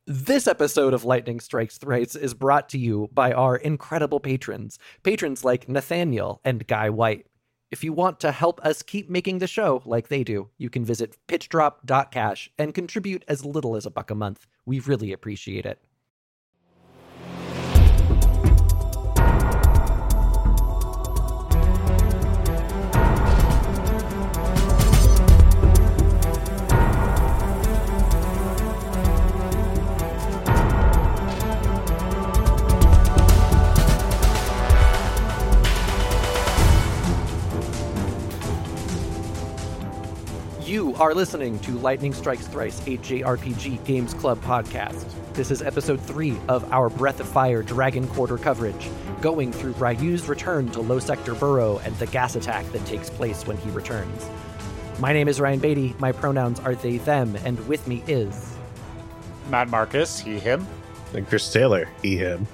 This episode of Lightning Strikes Thrice is brought to you by our incredible patrons like Nathaniel and Guy White. If you want to help us keep making the show like they do, you can visit pitchdrop.cash and contribute as little as $1 a month. We really appreciate it. You are listening to Lightning Strikes Thrice, a JRPG Games Club podcast. This is episode 3 of our Breath of Fire Dragon Quarter coverage, going through Ryu's return to Low Sector Burrow and the gas attack that takes place when he returns. My name is Ryan Beatty, my pronouns are they, them, and with me is... Matt Marcus, he, him. And Chris Taylor, he, him.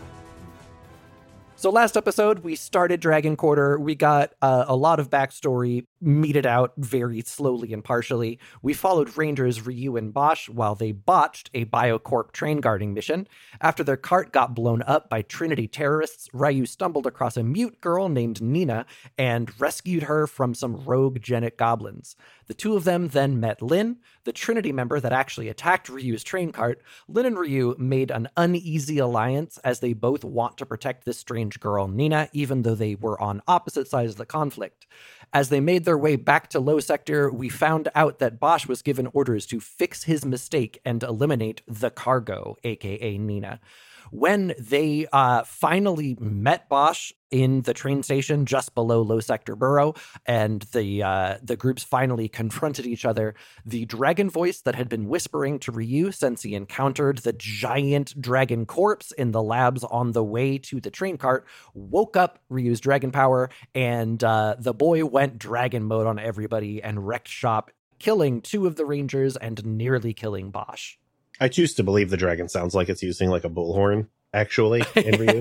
So last episode, we started Dragon Quarter. We got a lot of backstory meted out very slowly and partially. We followed Rangers Ryu and Bosch while they botched a Biocorp train guarding mission. After their cart got blown up by Trinity terrorists, Ryu stumbled across a mute girl named Nina and rescued her from some rogue Genic goblins. The two of them then met Lyn, the Trinity member that actually attacked Ryu's train cart. Lyn and Ryu made an uneasy alliance as they both want to protect this strange girl, Nina, even though they were on opposite sides of the conflict. As they made their way back to Low Sector, we found out that Bosch was given orders to fix his mistake and eliminate the cargo, aka Nina. When they finally met Bosch in the train station just below Low Sector Burrow, and the groups finally confronted each other, the dragon voice that had been whispering to Ryu since he encountered the giant dragon corpse in the labs on the way to the train cart woke up Ryu's dragon power, and the boy went dragon mode on everybody and wrecked shop, killing 2 of the Rangers and nearly killing Bosch. I choose to believe the dragon sounds like it's using like a bullhorn, actually, in Ryu.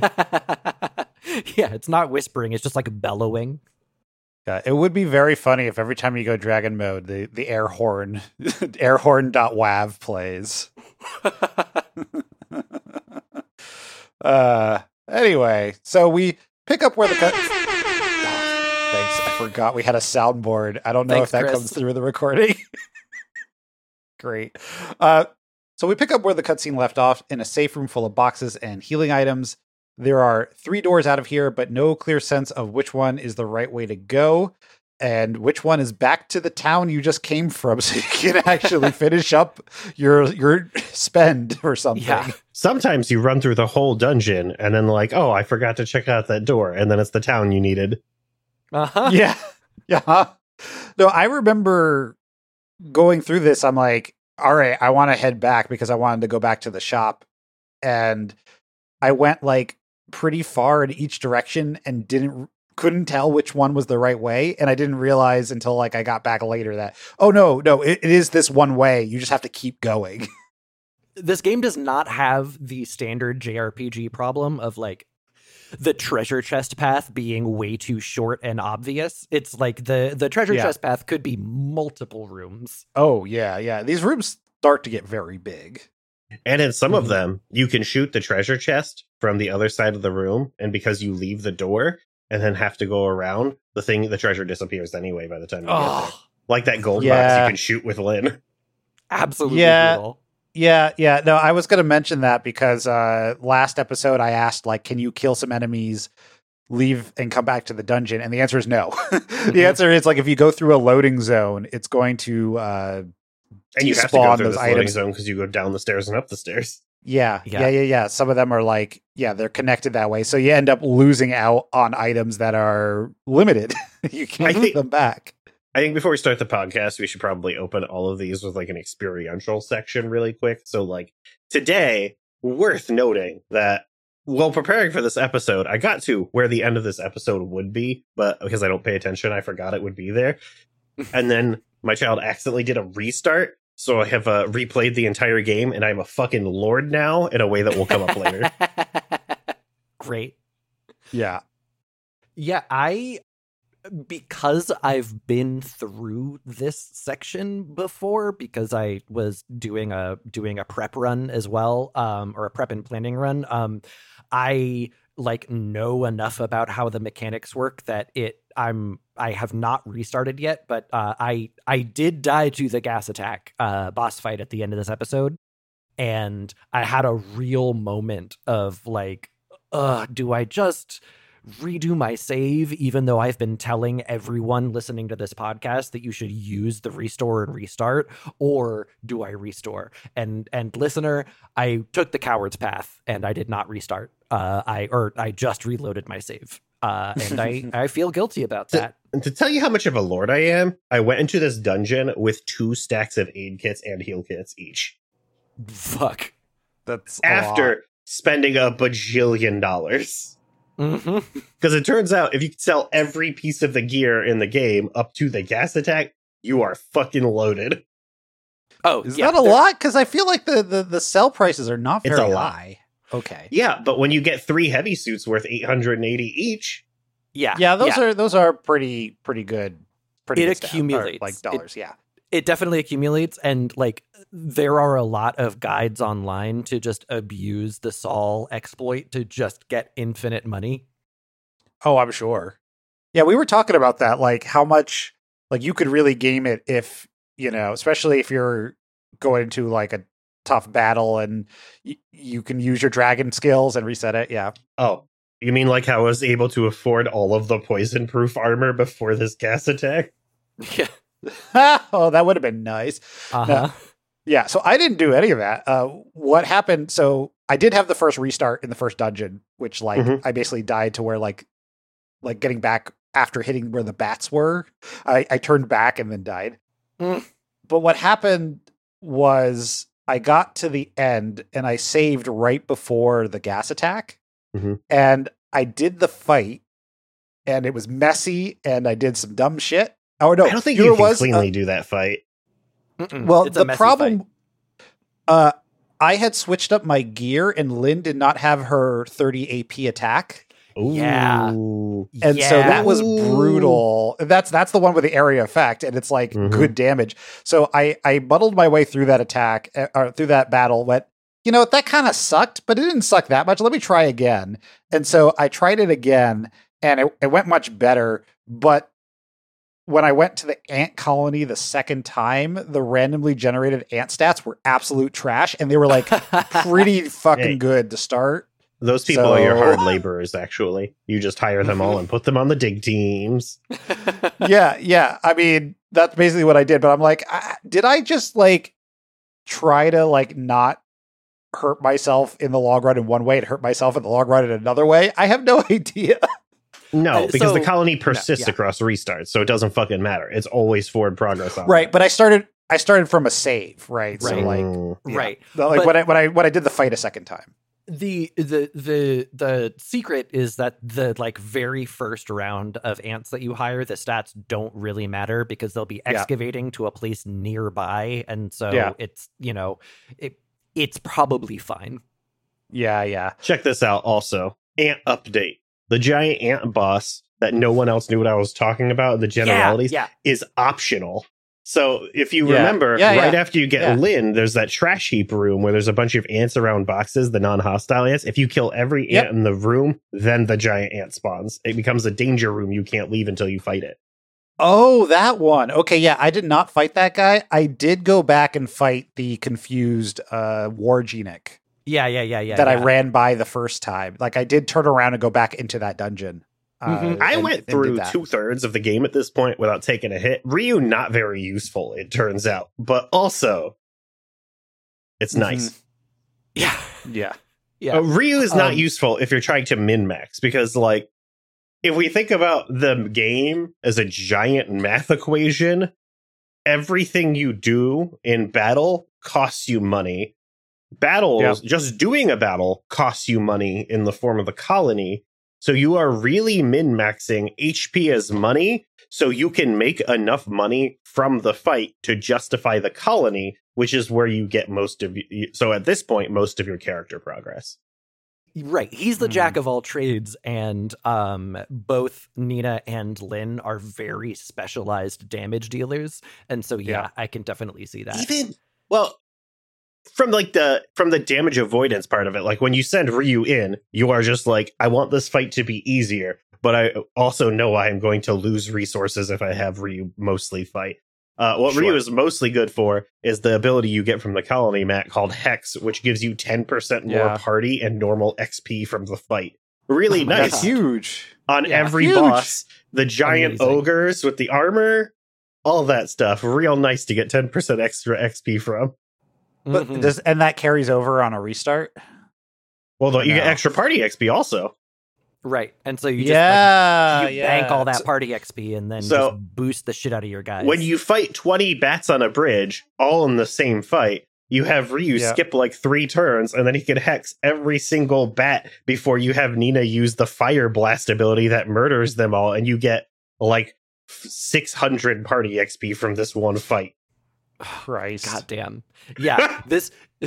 Yeah, it's not whispering, it's just like bellowing. Yeah, it would be very funny if every time you go dragon mode, the air horn, airhorn.wav plays. Anyway, so we pick up where the cut... Oh, thanks, I forgot we had a soundboard. I don't know if that Chris. comes through the recording. Great. So we pick up where the cutscene left off in a safe room full of boxes and healing items. There are 3 doors out of here, but no clear sense of which one is the right way to go and which one is back to the town you just came from, so you can actually finish up your spend or something. Yeah. Sometimes you run through the whole dungeon and then like, oh, I forgot to check out that door, and then it's the town you needed. Uh-huh. Yeah. Yeah. No, I remember going through this, I'm like, all right, I want to head back because I wanted to go back to the shop. And I went like pretty far in each direction and couldn't tell which one was the right way. And I didn't realize until like I got back later that, oh no, it is this one way. You just have to keep going. This game does not have the standard JRPG problem of like the treasure chest path being way too short and obvious. It's like the treasure chest path could be multiple rooms. Oh, yeah, yeah. These rooms start to get very big. And in some of them, you can shoot the treasure chest from the other side of the room, and because you leave the door and then have to go around, the treasure disappears anyway by the time you get there. Like that gold box you can shoot with Lyn. Absolutely brutal. Yeah. No, I was going to mention that because last episode I asked, like, can you kill some enemies, leave, and come back to the dungeon? And the answer is no. The answer is, like, if you go through a loading zone, it's going to and you have to go through those this loading items zone because you go down the stairs and up the stairs. Yeah. Some of them are like, they're connected that way. So you end up losing out on items that are limited. You can't get them back. I think before we start the podcast, we should probably open all of these with like an experiential section really quick. So like today, worth noting that while preparing for this episode, I got to where the end of this episode would be, but because I don't pay attention, I forgot it would be there. And then my child accidentally did a restart. So I have replayed the entire game, and I'm a fucking lord now in a way that will come up later. Great. Yeah. Yeah, I because I've been through this section before, because I was doing a prep run as well, or a prep and planning run, I like know enough about how the mechanics work that I have not restarted yet, but I did die to the gas attack boss fight at the end of this episode, and I had a real moment of like, do I just redo my save, even though I've been telling everyone listening to this podcast that you should use the restore and restart, or do I restore? And listener, I took the coward's path and I did not restart. I just reloaded my save. And I feel guilty about that. To tell you how much of a lord I am, I went into this dungeon with 2 stacks of aid kits and heal kits each. Fuck. That's after spending $1 bajillion. Because it turns out if you can sell every piece of the gear in the game up to the gas attack, you are fucking loaded. Oh, is that a lot? Because I feel like the sell prices are not very high. Okay. Yeah, but when you get 3 heavy suits worth $880 each, those are pretty good. Pretty it good accumulates like dollars. It definitely accumulates, and like there are a lot of guides online to just abuse the Sol exploit to just get infinite money. Oh, I'm sure. Yeah, we were talking about that, like how much like you could really game it if, especially if you're going into like a tough battle and you can use your dragon skills and reset it. Yeah. Oh, you mean like how I was able to afford all of the poison proof armor before this gas attack? Yeah. Oh, that would have been nice. Yeah, so I didn't do any of that. What happened? So I did have the first restart in the first dungeon, which I basically died to where like getting back after hitting where the bats were. I turned back and then died. But what happened was I got to the end and I saved right before the gas attack, and I did the fight, and it was messy, and I did some dumb shit. Oh no! I don't think you can cleanly do that fight. Well, the problem, I had switched up my gear, and Lynn did not have her 30 AP attack. Ooh. Yeah, and so that was brutal. That's the one with the area effect, and it's like good damage. So I muddled my way through that attack, or through that battle. Went, that kind of sucked, but it didn't suck that much. Let me try again. And so I tried it again, and it went much better, but when I went to the ant colony the second time, the randomly generated ant stats were absolute trash, and they were like pretty fucking good to start. Those people are your hard laborers, actually. You just hire them all and put them on the dig teams. Yeah. I mean, that's basically what I did, but I'm like, did I just like try to like not hurt myself in the long run in one way and hurt myself in the long run in another way? I have no idea. No, because the colony persists across restarts, so it doesn't fucking matter. It's always forward progress on right, but I started from a save, right? So Right. Like when I did the fight a second time. The secret is that the like very first round of ants that you hire, the stats don't really matter because they'll be excavating to a place nearby, and so it's it's probably fine. Yeah. Check this out. Also, ant update. The giant ant boss that no one else knew what I was talking about, the generalities, is optional. So if you remember, after you get Lynn, there's that trash heap room where there's a bunch of ants around boxes, the non-hostile ants. If you kill every ant in the room, then the giant ant spawns. It becomes a danger room you can't leave until you fight it. Oh, that one. Okay, yeah, I did not fight that guy. I did go back and fight the confused Wargenic. Yeah. I ran by the first time. Like I did turn around and go back into that dungeon. I went through 2/3 of the game at this point without taking a hit. Ryu, not very useful, it turns out. But also, it's nice. Yeah. Ryu is not useful if you're trying to min-max, because, like, if we think about the game as a giant math equation, everything you do in battle costs you money. Battles, just doing a battle, costs you money in the form of the colony. So you are really min-maxing HP as money, so you can make enough money from the fight to justify the colony, which is where you get most of you. So at this point, most of your character progress. Right. He's the jack of all trades, and both Nina and Lynn are very specialized damage dealers. And so, yeah, I can definitely see that. Even, well, from the damage avoidance part of it, like when you send Ryu in, you are just like, I want this fight to be easier, but I also know I am going to lose resources if I have Ryu mostly fight. What Ryu is mostly good for is the ability you get from the colony mat called Hex, which gives you 10% more party and normal XP from the fight. Really nice. That's huge. On every boss, the giant ogres with the armor, all that stuff. Real nice to get 10% extra XP from. But and that carries over on a restart? Well, you get extra party XP also. Right. And so you just bank all that party XP and then just boost the shit out of your guys. When you fight 20 bats on a bridge, all in the same fight, you have Ryu skip like 3 turns, and then he can hex every single bat before you have Nina use the Fire Blast ability that murders them all, and you get like 600 party XP from this one fight. Christ. Goddamn. Yeah, this...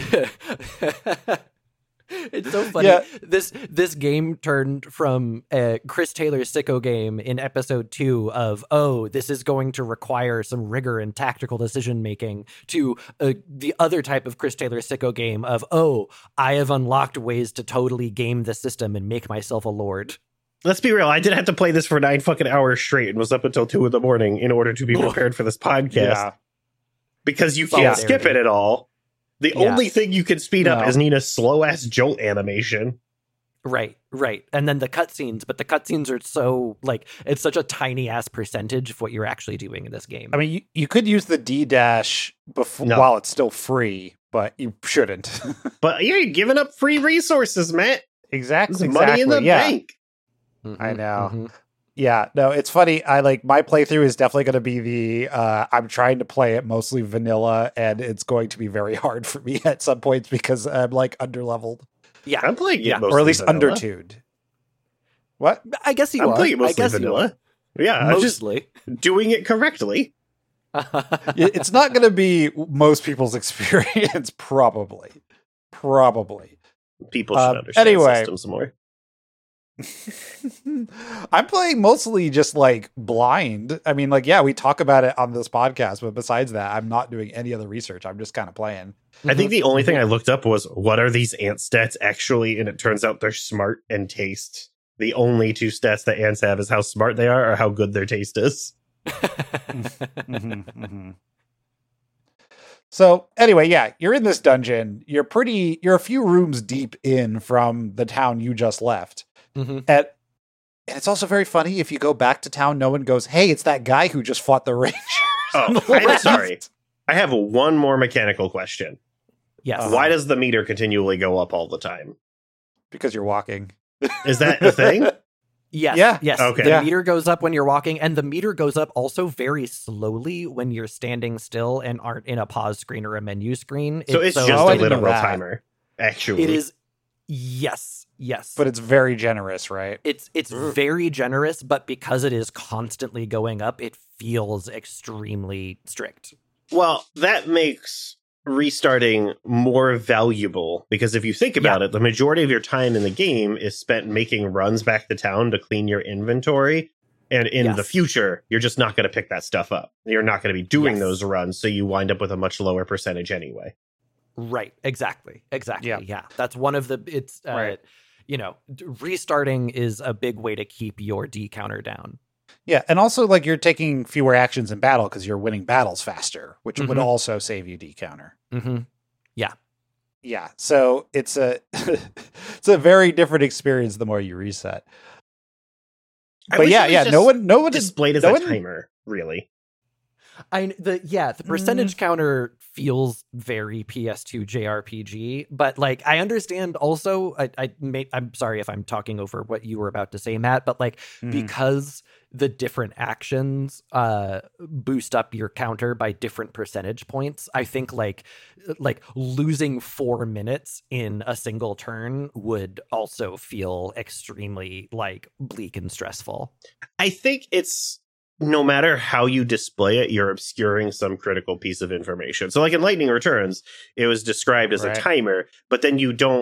It's so funny. Yeah. This game turned from a Chris Taylor sicko game in episode 2 of, this is going to require some rigor and tactical decision making, to the other type of Chris Taylor sicko game of, I have unlocked ways to totally game the system and make myself a lord. Let's be real. I did have to play this for 9 fucking hours straight and was up until 2 a.m. in order to be prepared for this podcast. Because you can't skip it at all. The only thing you can speed up is Nina's slow-ass jolt animation. Right. And then the cutscenes, but the cutscenes are so, like, it's such a tiny-ass percentage of what you're actually doing in this game. I mean, you could use the D-dash while it's still free, but you shouldn't. But you're giving up free resources, Matt. Exactly. Money in the bank. I know. Yeah, no, it's funny. My playthrough is definitely going to be the, I'm trying to play it mostly vanilla, and it's going to be very hard for me at some points because I'm underleveled. Yeah, I'm playing it mostly or at least vanilla. undertuned. What? I guess you are. I'm playing it mostly vanilla. Yeah, mostly. I'm just doing it correctly. It's not going to be most people's experience, probably. People should understand systems more. I'm playing mostly just blind. I mean, we talk about it on this podcast, but besides that, I'm not doing any other research. I'm just kind of playing. I think the only thing I looked up was, what are these ant stats actually? And it turns out they're smart and taste. The only 2 stats that ants have is how smart they are or how good their taste is. So anyway, you're in this dungeon. You're a few rooms deep in from the town you just left. And it's also very funny if you go back to town, no one goes, hey, it's that guy who just fought the Rangers. I'm sorry. I have one more mechanical question. Yes. Why does the meter continually go up all the time? Because you're walking. Is that the thing? Yes. Yeah. Yes. Okay. The meter goes up when you're walking, and the meter goes up also very slowly when you're standing still and aren't in a pause screen or a menu screen. So it's just a literal timer, actually. It is. Yes. But it's very generous, right? It's very generous, but because it is constantly going up, it feels extremely strict. Well, that makes restarting more valuable, because if you think about it, the majority of your time in the game is spent making runs back to town to clean your inventory. And in the future, you're just not going to pick that stuff up. You're not going to be doing those runs, so you wind up with a much lower percentage anyway. Right. Exactly. Yeah. That's one of the, restarting is a big way to keep your D counter down. Yeah. And also you're taking fewer actions in battle because you're winning battles faster, which would also save you D counter. Yeah. Yeah. So it's a very different experience the more you reset. But no one displayed as a timer, really. The percentage counter feels very PS2 JRPG, but I understand also, I'm sorry if I'm talking over what you were about to say, Matt, but because the different actions boost up your counter by different percentage points, I think losing 4 minutes in a single turn would also feel extremely bleak and stressful. I think it's, no matter how you display it, you're obscuring some critical piece of information. So in Lightning Returns, it was described as a timer, but then you don't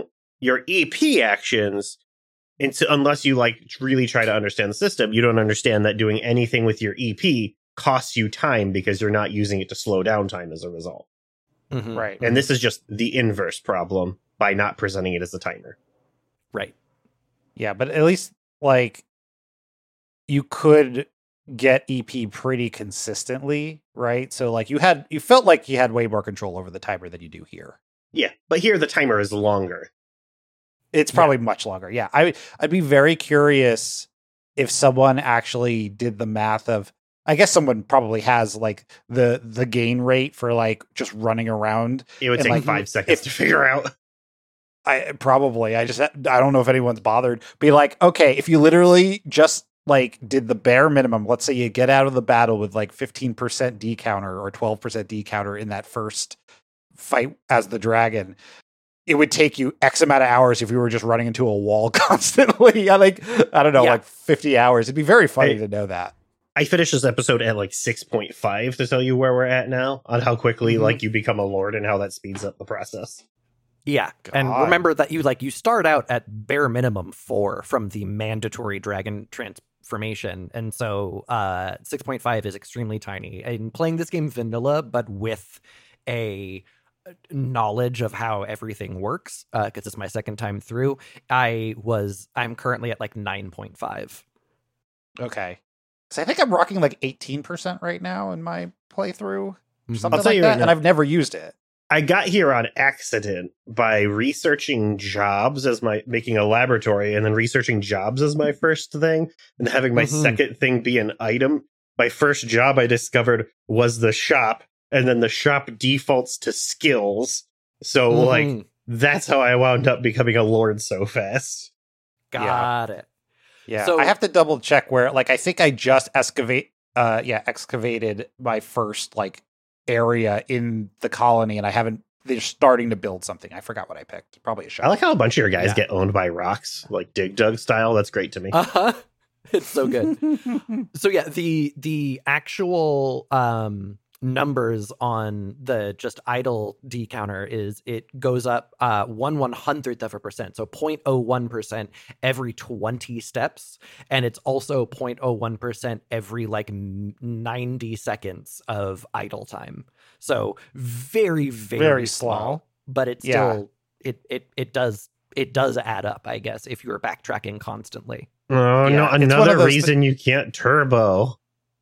your EP actions, unless you like really try to understand the system, you don't understand that doing anything with your EP costs you time because you're not using it to slow down time as a result. Mhm. Right. And this is just the inverse problem by not presenting it as a timer. Right. Yeah, but at least like you could get EP pretty consistently, right? So like you felt like you had way more control over the timer than you do here. Yeah, but here the timer is longer. It's probably much longer. Yeah, I'd be very curious if someone actually did the math of. I guess someone probably has like the gain rate for like just running around. It would and, take like, 5 seconds to figure out. I don't know if anyone's bothered. Be like, okay, if you literally just like did the bare minimum, let's say you get out of the battle with like 15% D counter or 12% D counter in that first fight as the dragon, it would take you X amount of hours if you were just running into a wall constantly. I don't know, like 50 hours. It'd be very funny to know that. I finished this episode at like 6.5 to tell you where we're at now on how quickly like you become a lord and how that speeds up the process. Yeah. God. And remember that you start out at bare minimum 4 from the mandatory dragon transformation. And so 6.5 is extremely tiny. And playing this game vanilla, but with a knowledge of how everything works, because it's my second time through, I'm currently at like 9.5. Okay. So I think I'm rocking like 18% right now in my playthrough. Something I'll tell like you that, right now, and I've never used it. I got here on accident by researching jobs as making a laboratory and then researching jobs as my first thing and having my second thing be an item. My first job I discovered was the shop, and then the shop defaults to skills. So like that's how I wound up becoming a lord so fast. Got it. Yeah, So- I have to double check where, like, I think I just excavated my first like area in the colony, and they're starting to build something. I forgot what I picked. Probably a shop. I like how a bunch of your guys Yeah. get owned by rocks, like Dig Dug style. That's great to me. Uh-huh. It's so good. So yeah, the actual numbers on the just idle D counter is it goes up 1/100th%, so 0.01% every 20 steps, and it's also 0.01% every like 90 seconds of idle time. So very, very, Very small, slow. but it's still it does add up, I guess, if you're backtracking constantly. Oh, Yeah, no, it's one another of those reason you can't turbo.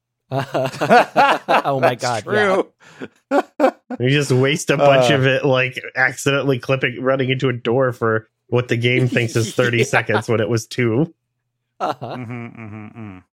Oh my That's god, true. You just waste a bunch of it, like accidentally running into a door for what the game thinks is 30 Yeah. seconds when it was 2. Uh-huh.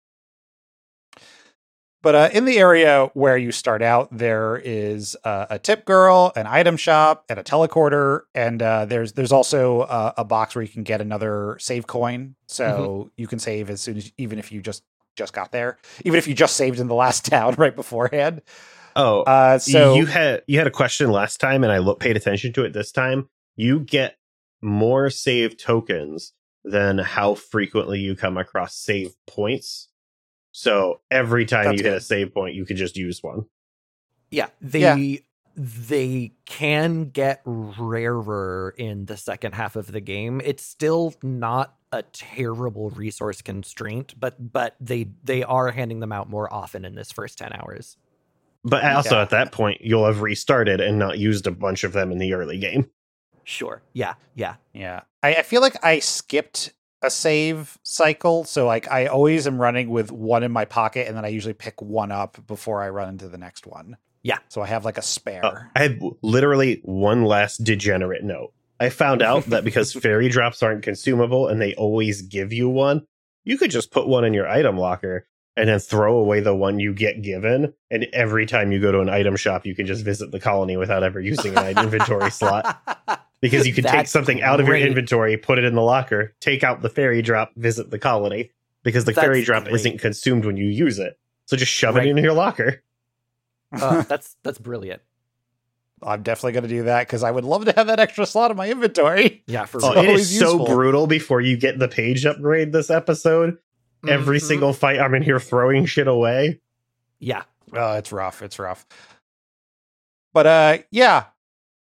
But in the area where you start out, there is a tip girl, an item shop, and a teleporter, and there's also a box where you can get another save coin, so you can save as soon as, even if you just got there, even if you just saved in the last town right beforehand. Oh, so you had a question last time, and I paid attention to it this time. You get more save tokens than how frequently you come across save points. So every time That's you hit good. a save point, you could just use one. Yeah, they can get rarer in the second half of the game. It's still not a terrible resource constraint, but they are handing them out more often in this first 10 hours. But also Yeah. at that point, you'll have restarted and not used a bunch of them in the early game. Sure. Yeah. yeah, I feel like I skipped a save cycle, so like I always am running with one in my pocket, and then I usually pick one up before I run into the next one. Yeah. So I have like a spare. I have literally one last degenerate note. I found out that because fairy drops aren't consumable and they always give you one, you could just put one in your item locker and then throw away the one you get given. And every time you go to an item shop, you can just visit the colony without ever using an inventory slot. Because you can take That's something out of your great. inventory, put it in the locker, take out the fairy drop, visit the colony. Because the That's fairy drop great. isn't consumed when you use it. So just shove Right. it in your locker. That's brilliant. I'm definitely going to do that because I would love to have that extra slot in my inventory. Yeah, for Oh, real. it always is so useful. brutal before you get the page upgrade this episode. Every Mhm. single fight, I'm in here throwing shit away. Yeah. Oh, it's rough. It's rough. But yeah.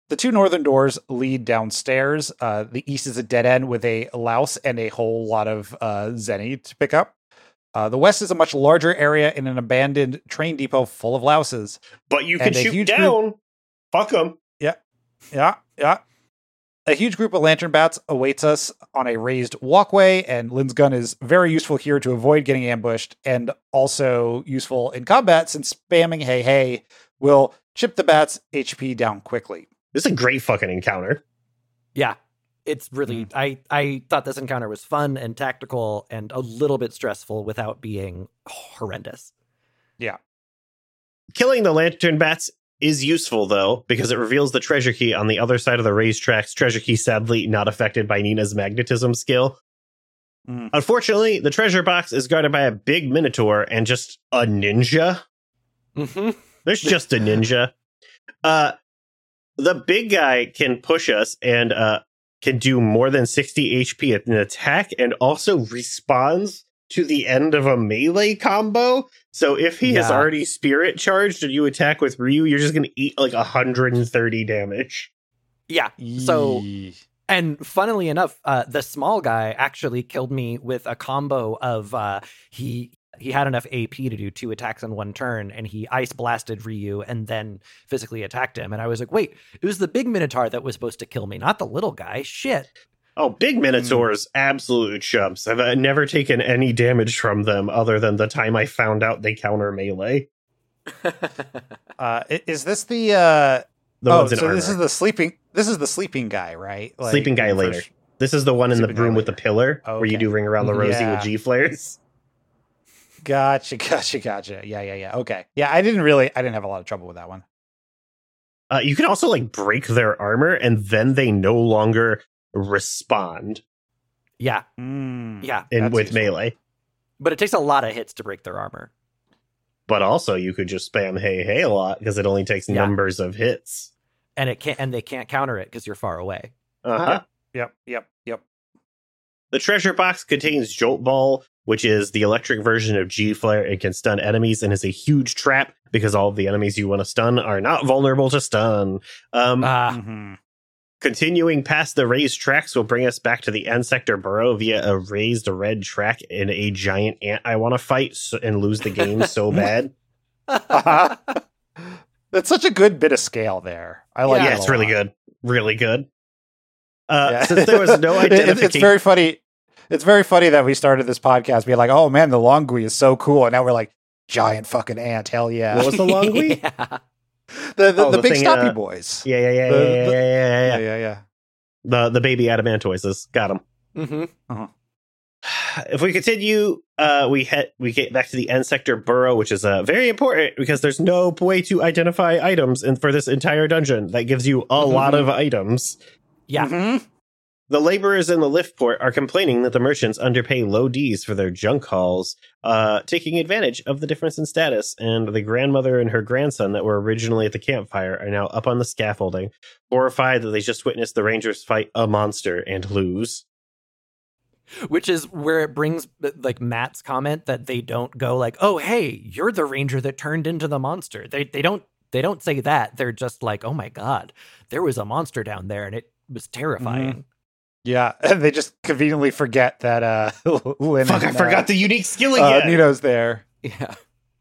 The two northern doors lead downstairs. The east is a dead end with a louse and a whole lot of Zenny to pick up. The west is a much larger area in an abandoned train depot full of louses. But you can And a shoot huge down. Fuck them. Yeah. A huge group of lantern bats awaits us on a raised walkway, and Lynn's gun is very useful here to avoid getting ambushed, and also useful in combat since spamming hey hey will chip the bats' HP down quickly. This is a great fucking encounter. Yeah. It's really, I thought this encounter was fun and tactical and a little bit stressful without being horrendous. Yeah. Killing the lantern bats is useful, though, because it reveals the treasure key on the other side of the raised tracks. Treasure key, sadly, not affected by Nina's magnetism skill. Unfortunately, the treasure box is guarded by a big minotaur and just a ninja. Mm-hmm. There's just a ninja. The big guy can push us and can do more than 60 HP at an attack, and also respawns to the end of a melee combo. So if he has already spirit charged and you attack with Ryu, you're just going to eat like 130 damage. Yeah. So, and funnily enough, the small guy actually killed me with a combo of he had enough AP to do 2 attacks in 1 turn, and he ice blasted Ryu and then physically attacked him. And I was like, wait, it was the big Minotaur that was supposed to kill me, not the little guy. Shit. Oh, big Minotaurs, absolute chumps. I've never taken any damage from them other than the time I found out they counter melee. Is this the ones in armor. This is the sleeping guy, right? Like, sleeping guy later. This is the one in the room with the pillar where you Okay. do Ring Around the Rosie with G-flares. Gotcha. Yeah. Okay. Yeah, I didn't have a lot of trouble with that one. You can also like break their armor and then they no longer respond Yeah. Yeah. with useful. melee. But it takes a lot of hits to break their armor. But also you could just spam hey hey a lot because it only takes numbers of hits. And they can't counter it because you're far away. Uh-huh. Yep. The treasure box contains Jolt Ball, which is the electric version of G-Flare. It can stun enemies and is a huge trap because all of the enemies you want to stun are not vulnerable to stun. Continuing past the raised tracks will bring us back to the end sector burrow via a raised red track in a giant ant I want to fight and lose the game so bad. That's such a good bit of scale there. I like it. Yeah, a it's lot. really good. Really good. Since there was no identification... It's very funny. It's very funny that we started this podcast being like, oh man, the Longui is so cool. And now we're like, giant fucking ant. Hell yeah. What was the Longui? Yeah. The big thing, stoppy boys. Yeah. Yeah. The baby adamantoises. Got them. Mm-hmm. If we continue, we get back to the end sector burrow, which is very important because there's no way to identify items for this entire dungeon. That gives you a lot of items. Yeah. The laborers in the lift port are complaining that the merchants underpay low Ds for their junk hauls, taking advantage of the difference in status, and the grandmother and her grandson that were originally at the campfire are now up on the scaffolding, horrified that they just witnessed the Rangers fight a monster and lose. Which is where it brings like Matt's comment that they don't go like, oh, hey, you're the ranger that turned into the monster. They don't say that. They're just like, oh my God, there was a monster down there and it was terrifying. Yeah, and they just conveniently forget that Lynn Fuck, I forgot the unique skill again. Nino's there. Yeah.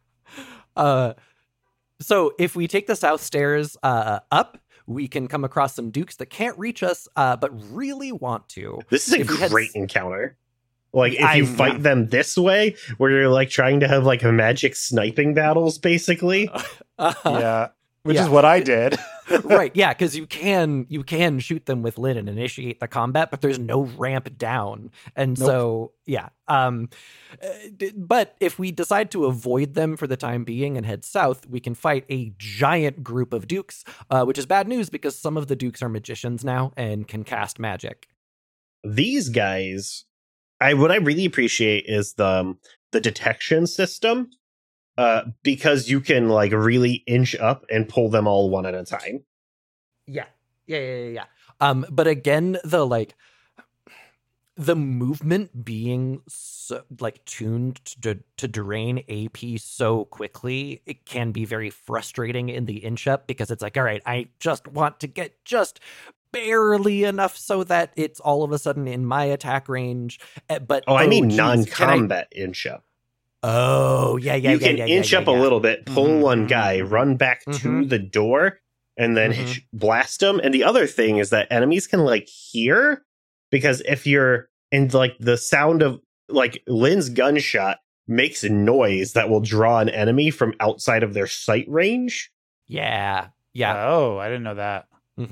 So if we take the south stairs up, we can come across some dukes that can't reach us, but really want to. This is a great encounter. Like, if you fight them this way, where you're, like, trying to have, like, magic sniping battles, basically. Yeah, which is what I did. Right, yeah, because you can shoot them with Lynn and initiate the combat, but there's no ramp down. And so, yeah. But if we decide to avoid them for the time being and head south, we can fight a giant group of dukes, which is bad news because some of the dukes are magicians now and can cast magic. These guys, what I really appreciate is the detection system. Because you can like really inch up and pull them all one at a time. Yeah. But again, the the movement being so, like, tuned to drain AP so quickly, it can be very frustrating in the inch up, because it's like, all right, I just want to get just barely enough so that it's all of a sudden in my attack range. But I mean geez, non-combat inch up. Oh, yeah. You can inch up a little bit, pull one guy, run back to the door, and then blast them. And the other thing is that enemies can, like, hear, because if you're in, like, the sound of, like, Lynn's gunshot makes a noise that will draw an enemy from outside of their sight range. Yeah. Oh, I didn't know that.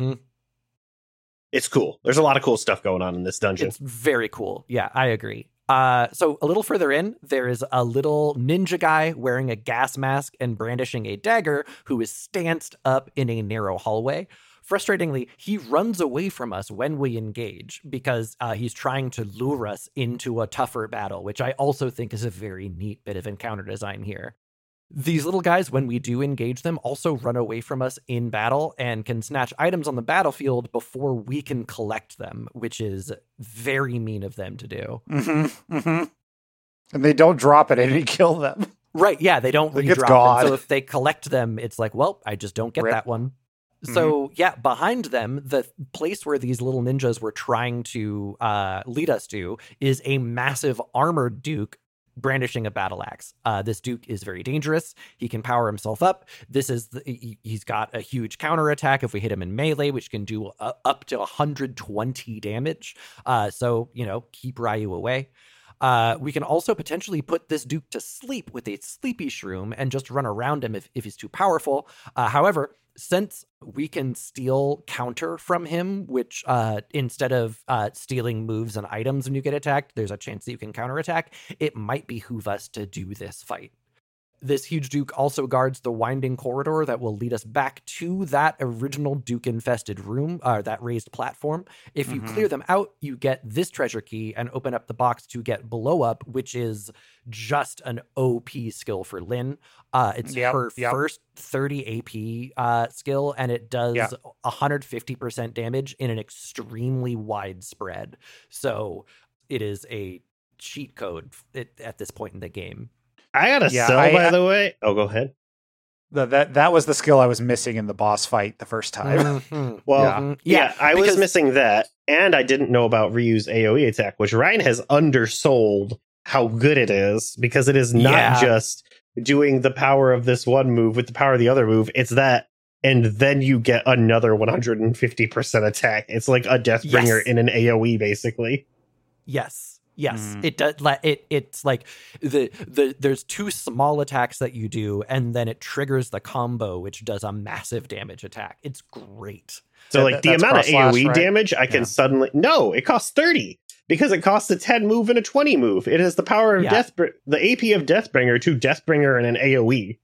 It's cool. There's a lot of cool stuff going on in this dungeon. It's very cool. Yeah, I agree. So a little further in, there is a little ninja guy wearing a gas mask and brandishing a dagger who is stanced up in a narrow hallway. Frustratingly, he runs away from us when we engage, because he's trying to lure us into a tougher battle, which I also think is a very neat bit of encounter design here. These little guys, when we do engage them, also run away from us in battle and can snatch items on the battlefield before we can collect them, which is very mean of them to do. And they don't drop it and you kill them. Right, yeah, they don't redrop them. So if they collect them, it's like, well, I just don't get that one. So, yeah, behind them, the place where these little ninjas were trying to lead us to is a massive armored duke brandishing a battle axe. This duke is very dangerous. He can power himself up. He's got a huge counterattack if we hit him in melee, which can do up to 120 damage. So, keep Ryu away. We can also potentially put this duke to sleep with a sleepy shroom and just run around him if he's too powerful. However, since we can steal counter from him, which instead of stealing moves and items when you get attacked, there's a chance that you can counterattack, it might behoove us to do this fight. This huge duke also guards the winding corridor that will lead us back to that original duke-infested room, that raised platform. If you clear them out, you get this treasure key and open up the box to get Blow Up, which is just an OP skill for Lynn. It's her first 30 AP skill, and it does 150% damage in an extremely wide spread. So it is a cheat code at this point in the game. I got a sell, by the way. Oh, go ahead. That was the skill I was missing in the boss fight the first time. Well, I was missing that, and I didn't know about Ryu's AoE attack, which Ryan has undersold how good it is, because it is not just doing the power of this one move with the power of the other move. It's that, and then you get another 150% attack. It's like a Deathbringer in an AoE, basically. Yes, it does. It's like there's two small attacks that you do, and then it triggers the combo, which does a massive damage attack. It's great. So, like, the amount of AoE damage I can suddenly... No, it costs 30, because it costs a 10 move and a 20 move. It has the power of the AP of Deathbringer to Deathbringer and an AoE.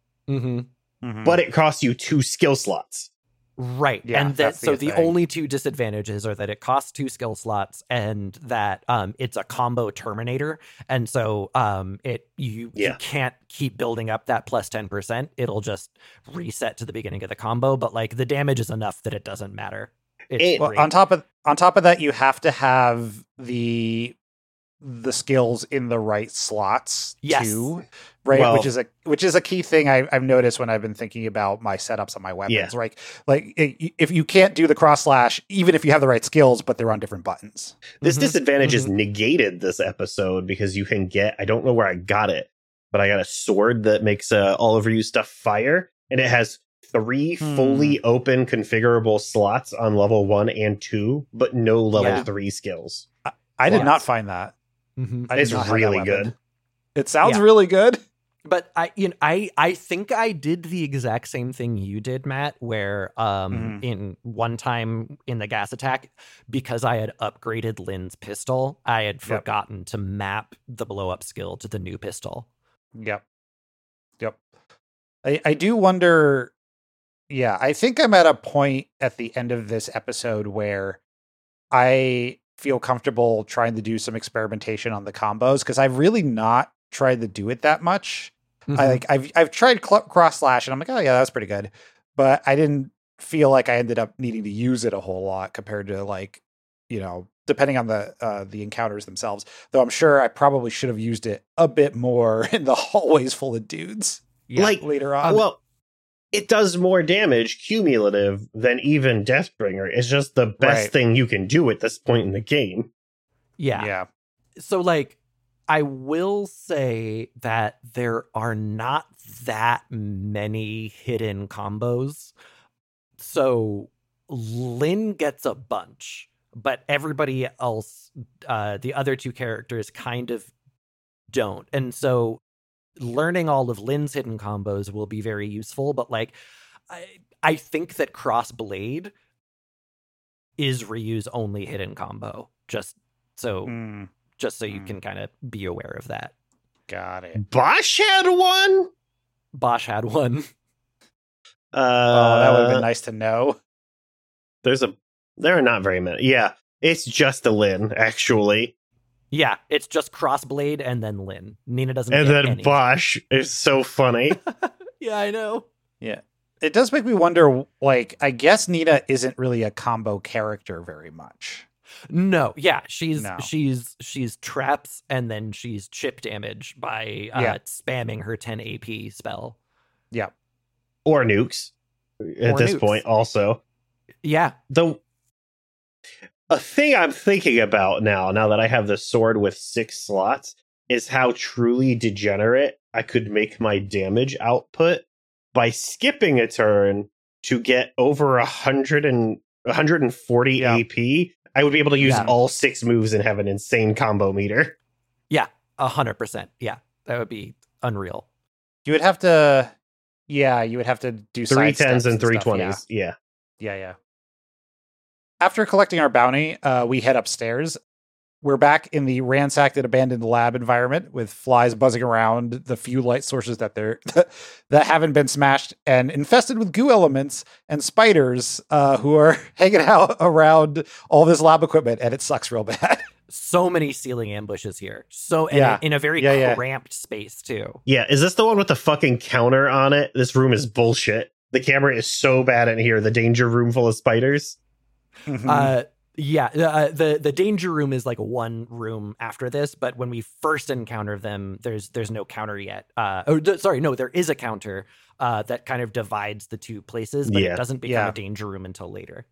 But it costs you 2 skill slots. Right. Yeah, and so the only two disadvantages are that it costs 2 skill slots and that it's a combo terminator. And so you can't keep building up that plus 10%. It'll just reset to the beginning of the combo. But, like, the damage is enough that it doesn't matter. On top of that, you have to have the skills in the right slots too, right? Well, which is a key thing I've noticed when I've been thinking about my setups on my weapons. Right, like if you can't do the cross slash, even if you have the right skills, but they're on different buttons. This disadvantage is negated this episode because you can get, I don't know where I got it, but I got a sword that makes all of Ryu's stuff fire, and it has 3 fully open configurable slots on level 1 and 2, but no level 3 skills. I did not find that. It's really good. It sounds really good. But I think I did the exact same thing you did, Matt, where in one time in the gas attack, because I had upgraded Lynn's pistol, I had forgotten to map the blow up skill to the new pistol. Yep. I do wonder. Yeah, I think I'm at a point at the end of this episode where I feel comfortable trying to do some experimentation on the combos, because I've really not tried to do it that much. I've tried cross slash, and I'm like, oh yeah, that's pretty good, but I didn't feel like I ended up needing to use it a whole lot compared to, like, depending on the encounters themselves. Though I'm sure I probably should have used it a bit more in the hallways full of dudes. Yeah. Like Later on. well, it does more damage cumulative than even Deathbringer. It's just the best Right. thing you can do at this point in the game. Yeah. So, like, I will say that there are not that many hidden combos. So, Lynn gets a bunch, but everybody else, the other two characters, kind of don't. And so, learning all of Lynn's hidden combos will be very useful. But, like, I think that Crossblade is Ryu's only hidden combo. Just so you can kind of be aware of that. Got it. Bosch had one. Bosch had one. That would have been nice to know. There are not very many. Yeah, it's just a Lynn, actually. Yeah, it's just Crossblade and then Lynn. Nina doesn't And get then any. Bosch is so funny. Yeah, I know. Yeah. It does make me wonder, like, I guess Nina isn't really a combo character very much. No, yeah, she's No. she's traps and then she's chip damage by spamming her 10 AP spell. Yeah. Or nukes at Or this nukes. point, also. Yeah. A thing I'm thinking about now that I have the sword with 6 slots, is how truly degenerate I could make my damage output by skipping a turn to get over 140 Yeah. AP. I would be able to use Yeah. all 6 moves and have an insane combo meter. Yeah, 100%. Yeah, that would be unreal. You would have to do 3 side 10s steps and 3 stuff, 20s. Yeah. Yeah. After collecting our bounty, we head upstairs. We're back in the ransacked and abandoned lab environment with flies buzzing around, the few light sources that haven't been smashed, and infested with goo elements and spiders who are hanging out around all this lab equipment, and it sucks real bad. So many ceiling ambushes here. In a very cramped space too. Yeah, is this the one with the fucking counter on it? This room is bullshit. The camera is so bad in here. The danger room full of spiders. Mhm. The danger room is like one room after this, but when we first encounter them, there's no counter yet. There is a counter that kind of divides the two places, but it doesn't become a danger room until later.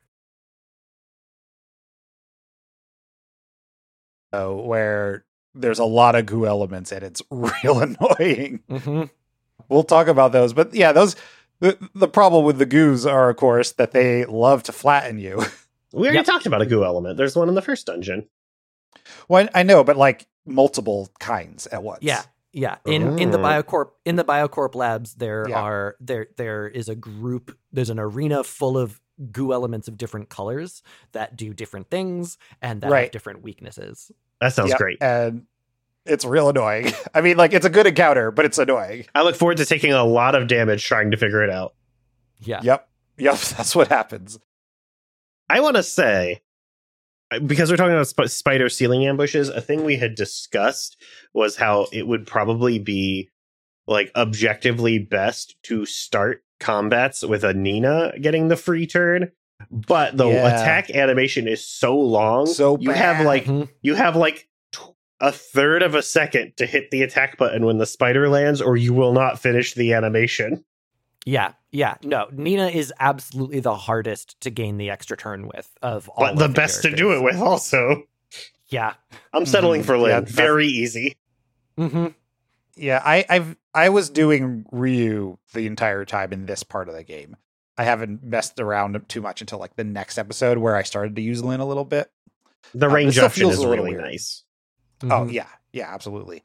Where there's a lot of goo elements and it's real annoying. Mm-hmm. We'll talk about those, but yeah, the problem with the goos are, of course, that they love to flatten you. We already talked about a goo element. There's one in the first dungeon. Well, I know, but like multiple kinds at once. Yeah. In the Biocorp labs, there is a group. There's an arena full of goo elements of different colors that do different things and that have different weaknesses. That sounds great. And it's real annoying. I mean, like, it's a good encounter, but it's annoying. I look forward to taking a lot of damage trying to figure it out. Yeah. Yep. That's what happens. I want to say, because we're talking about spider ceiling ambushes, a thing we had discussed was how it would probably be like objectively best to start combats with a Nina getting the free turn, but the attack animation is so long, you have like a third of a second to hit the attack button when the spider lands, or you will not finish the animation. Yeah. No, Nina is absolutely the hardest to gain the extra turn with of all. But the best characters. to do it with, also. Yeah. I'm settling for Lynn. Yeah, very easy. Mm-hmm. Yeah, I was doing Ryu the entire time in this part of the game. I haven't messed around too much until like the next episode where I started to use Lynn a little bit. The range still option feels is a little really weird. nice. Mm-hmm. Oh, yeah, absolutely.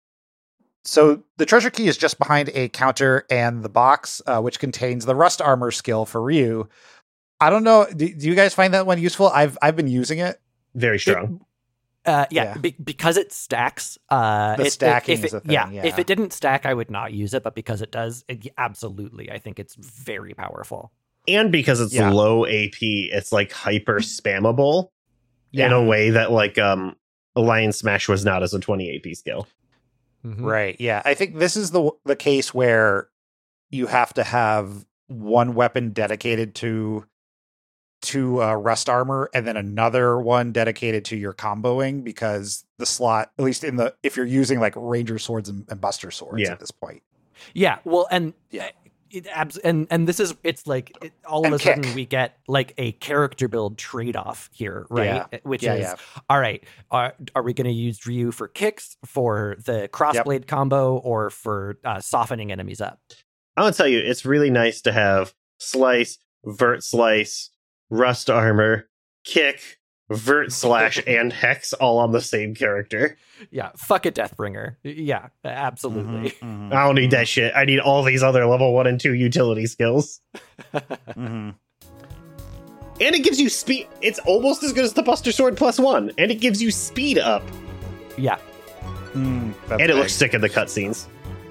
So the treasure key is just behind a counter and the box, which contains the rust armor skill for Ryu. I don't know. Do you guys find that one useful? I've been using it. Very strong. Because it stacks. Stacking is a thing. Yeah. If it didn't stack, I would not use it. But because it does, absolutely, I think it's very powerful. And because it's low AP, it's like hyper spammable in a way that like Alliance Smash was not as a 20 AP skill. Mm-hmm. Right. Yeah. I think this is the case where you have to have one weapon dedicated to to rust armor, and then another one dedicated to your comboing, because the slot, at least if you're using like ranger swords and buster swords at this point. Yeah, well, and this is all of a sudden we get like a character build trade-off here, right? Yeah. Which is all right. Are we going to use Ryu for kicks, for the crossblade combo, or for softening enemies up? I'm gonna tell you, it's really nice to have slice, vert slice, rust armor, kick, vert slash, and hex all on the same character. Yeah, fuck a Deathbringer. Yeah, absolutely. I don't need that shit. I need all these other level 1 and 2 utility skills. And it gives you speed. It's almost as good as the Buster Sword +1, and it gives you speed up. Yeah. And it looks sick in the cutscenes.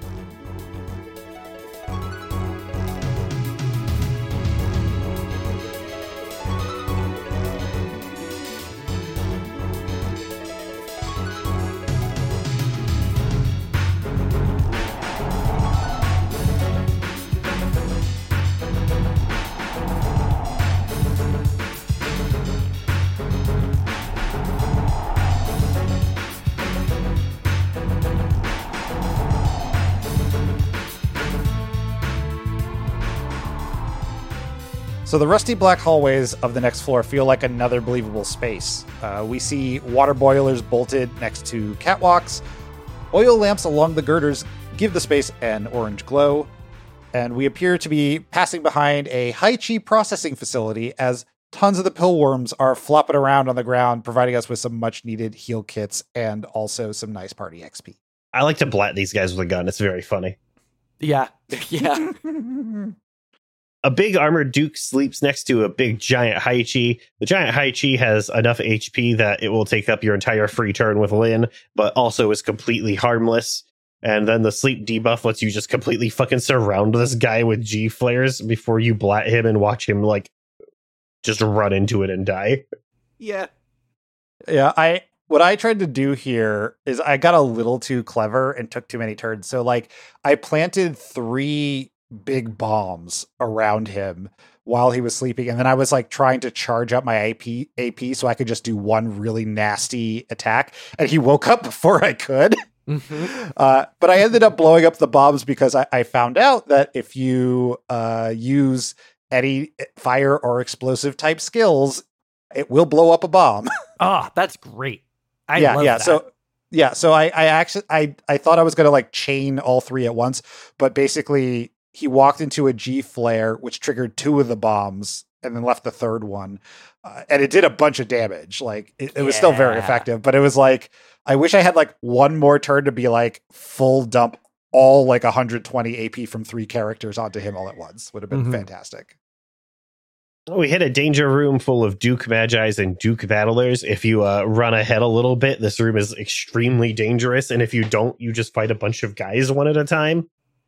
So the rusty black hallways of the next floor feel like another believable space. We see water boilers bolted next to catwalks. Oil lamps along the girders give the space an orange glow. And we appear to be passing behind a high-chi processing facility as tons of the pillworms are flopping around on the ground, providing us with some much-needed heal kits and also some nice party XP. I like to blat these guys with a gun. It's very funny. Yeah. Yeah. A big armored Duke sleeps next to a big giant Haichi. The giant Haichi has enough HP that it will take up your entire free turn with Lyn, but also is completely harmless. And then the sleep debuff lets you just completely fucking surround this guy with G flares before you blat him and watch him like just run into it and die. Yeah. Yeah, what I tried to do here is I got a little too clever and took too many turns. So like I planted 3 big bombs around him while he was sleeping, and then I was like trying to charge up my AP so I could just do one really nasty attack, and he woke up before I could. But I ended up blowing up the bombs because I found out that if you use any fire or explosive type skills, it will blow up a bomb. Oh, that's great. I love that. So I actually thought I was going to like chain all 3 at once, but basically he walked into a G flare, which triggered 2 of the bombs and then left the 3rd one. And it did a bunch of damage. Like it was still very effective, but it was like, I wish I had like one more turn to be like full dump all like 120 AP from 3 characters onto him all at once. Would have been fantastic. We hit a danger room full of Duke Magis and Duke Battlers. If you run ahead a little bit, this room is extremely dangerous. And if you don't, you just fight a bunch of guys one at a time.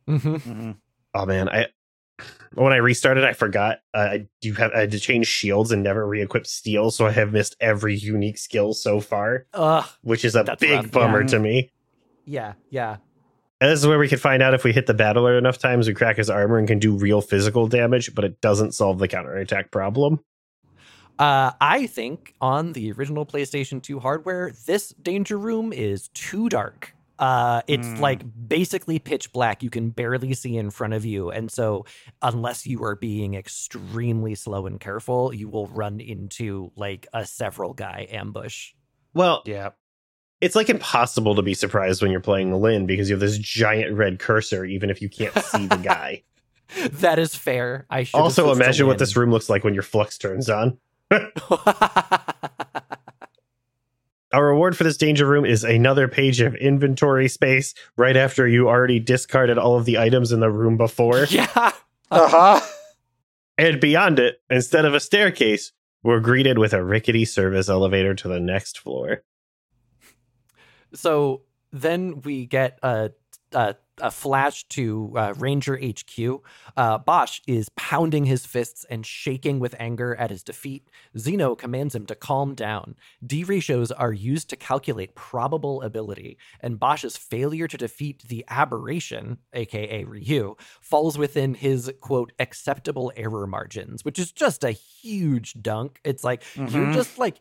Oh man, when I restarted, I forgot I had to change shields and never re-equip steel, so I have missed every unique skill so far, which is a big bummer to me. Yeah. And this is where we can find out if we hit the battler enough times, we crack his armor and can do real physical damage, but it doesn't solve the counterattack problem. I think on the original PlayStation 2 hardware, this danger room is too dark. It's like basically pitch black. You can barely see in front of you. And so unless you are being extremely slow and careful, you will run into like a several guy ambush. Well, yeah, it's like impossible to be surprised when you're playing Lyn because you have this giant red cursor, even if you can't see the guy. That is fair. I should also imagine what this room looks like when your flux turns on. Our reward for this danger room is another page of inventory space right after you already discarded all of the items in the room before. Yeah. And beyond it, instead of a staircase, we're greeted with a rickety service elevator to the next floor. So then we get a a flash to Ranger HQ. Bosch is pounding his fists and shaking with anger at his defeat. Zeno commands him to calm down. D-ratios are used to calculate probable ability, and Bosch's failure to defeat the aberration, aka Ryu, falls within his, quote, acceptable error margins, which is just a huge dunk. It's like, you're just like,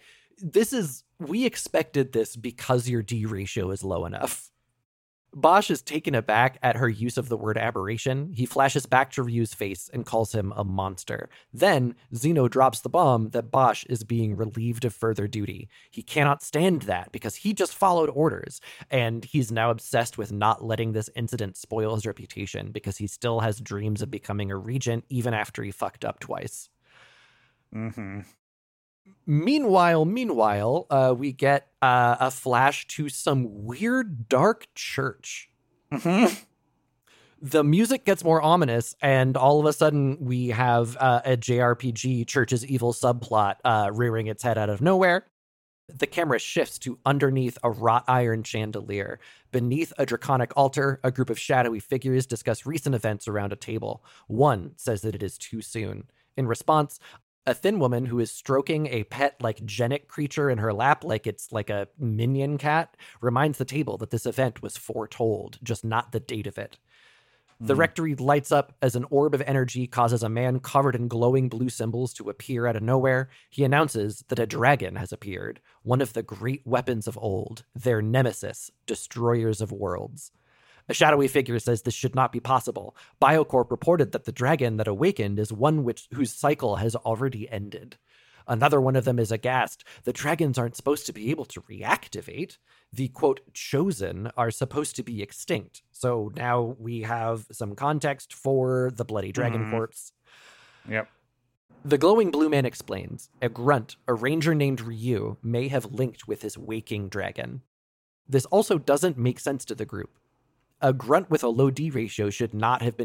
we expected this because your D ratio is low enough. Bosch is taken aback at her use of the word aberration. He flashes back to Ryu's face and calls him a monster. Then, Zeno drops the bomb that Bosch is being relieved of further duty. He cannot stand that because he just followed orders, and he's now obsessed with not letting this incident spoil his reputation because he still has dreams of becoming a regent even after he fucked up twice. Mm-hmm. Meanwhile, we get a flash to some weird dark church. Mm-hmm. The music gets more ominous, and all of a sudden we have a JRPG Church's Evil subplot rearing its head out of nowhere. The camera shifts to underneath a wrought iron chandelier. Beneath a draconic altar, a group of shadowy figures discuss recent events around a table. One says that it is too soon. In response, a thin woman who is stroking a pet like genic creature in her lap like it's like a minion cat reminds the table that this event was foretold, just not the date of it. The rectory lights up as an orb of energy causes a man covered in glowing blue symbols to appear out of nowhere. He announces that a dragon has appeared, one of the great weapons of old, their nemesis, destroyers of worlds. A shadowy figure says this should not be possible. BioCorp reported that the dragon that awakened is one whose cycle has already ended. Another one of them is aghast. The dragons aren't supposed to be able to reactivate. The, quote, chosen are supposed to be extinct. So now we have some context for the bloody dragon corpse. Yep. The glowing blue man explains, a grunt, a ranger named Ryu, may have linked with his waking dragon. This also doesn't make sense to the group. A grunt with a low D ratio should not have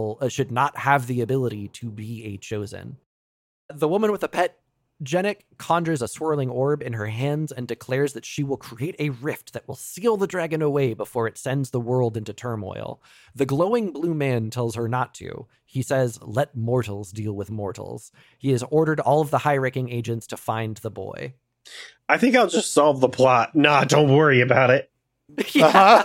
the ability to be a chosen. The woman with the pet, Genic, conjures a swirling orb in her hands and declares that she will create a rift that will seal the dragon away before it sends the world into turmoil. The glowing blue man tells her not to. He says, let mortals deal with mortals. He has ordered all of the high-ranking agents to find the boy. I think I'll just solve the plot. Nah, don't worry about it. Yeah.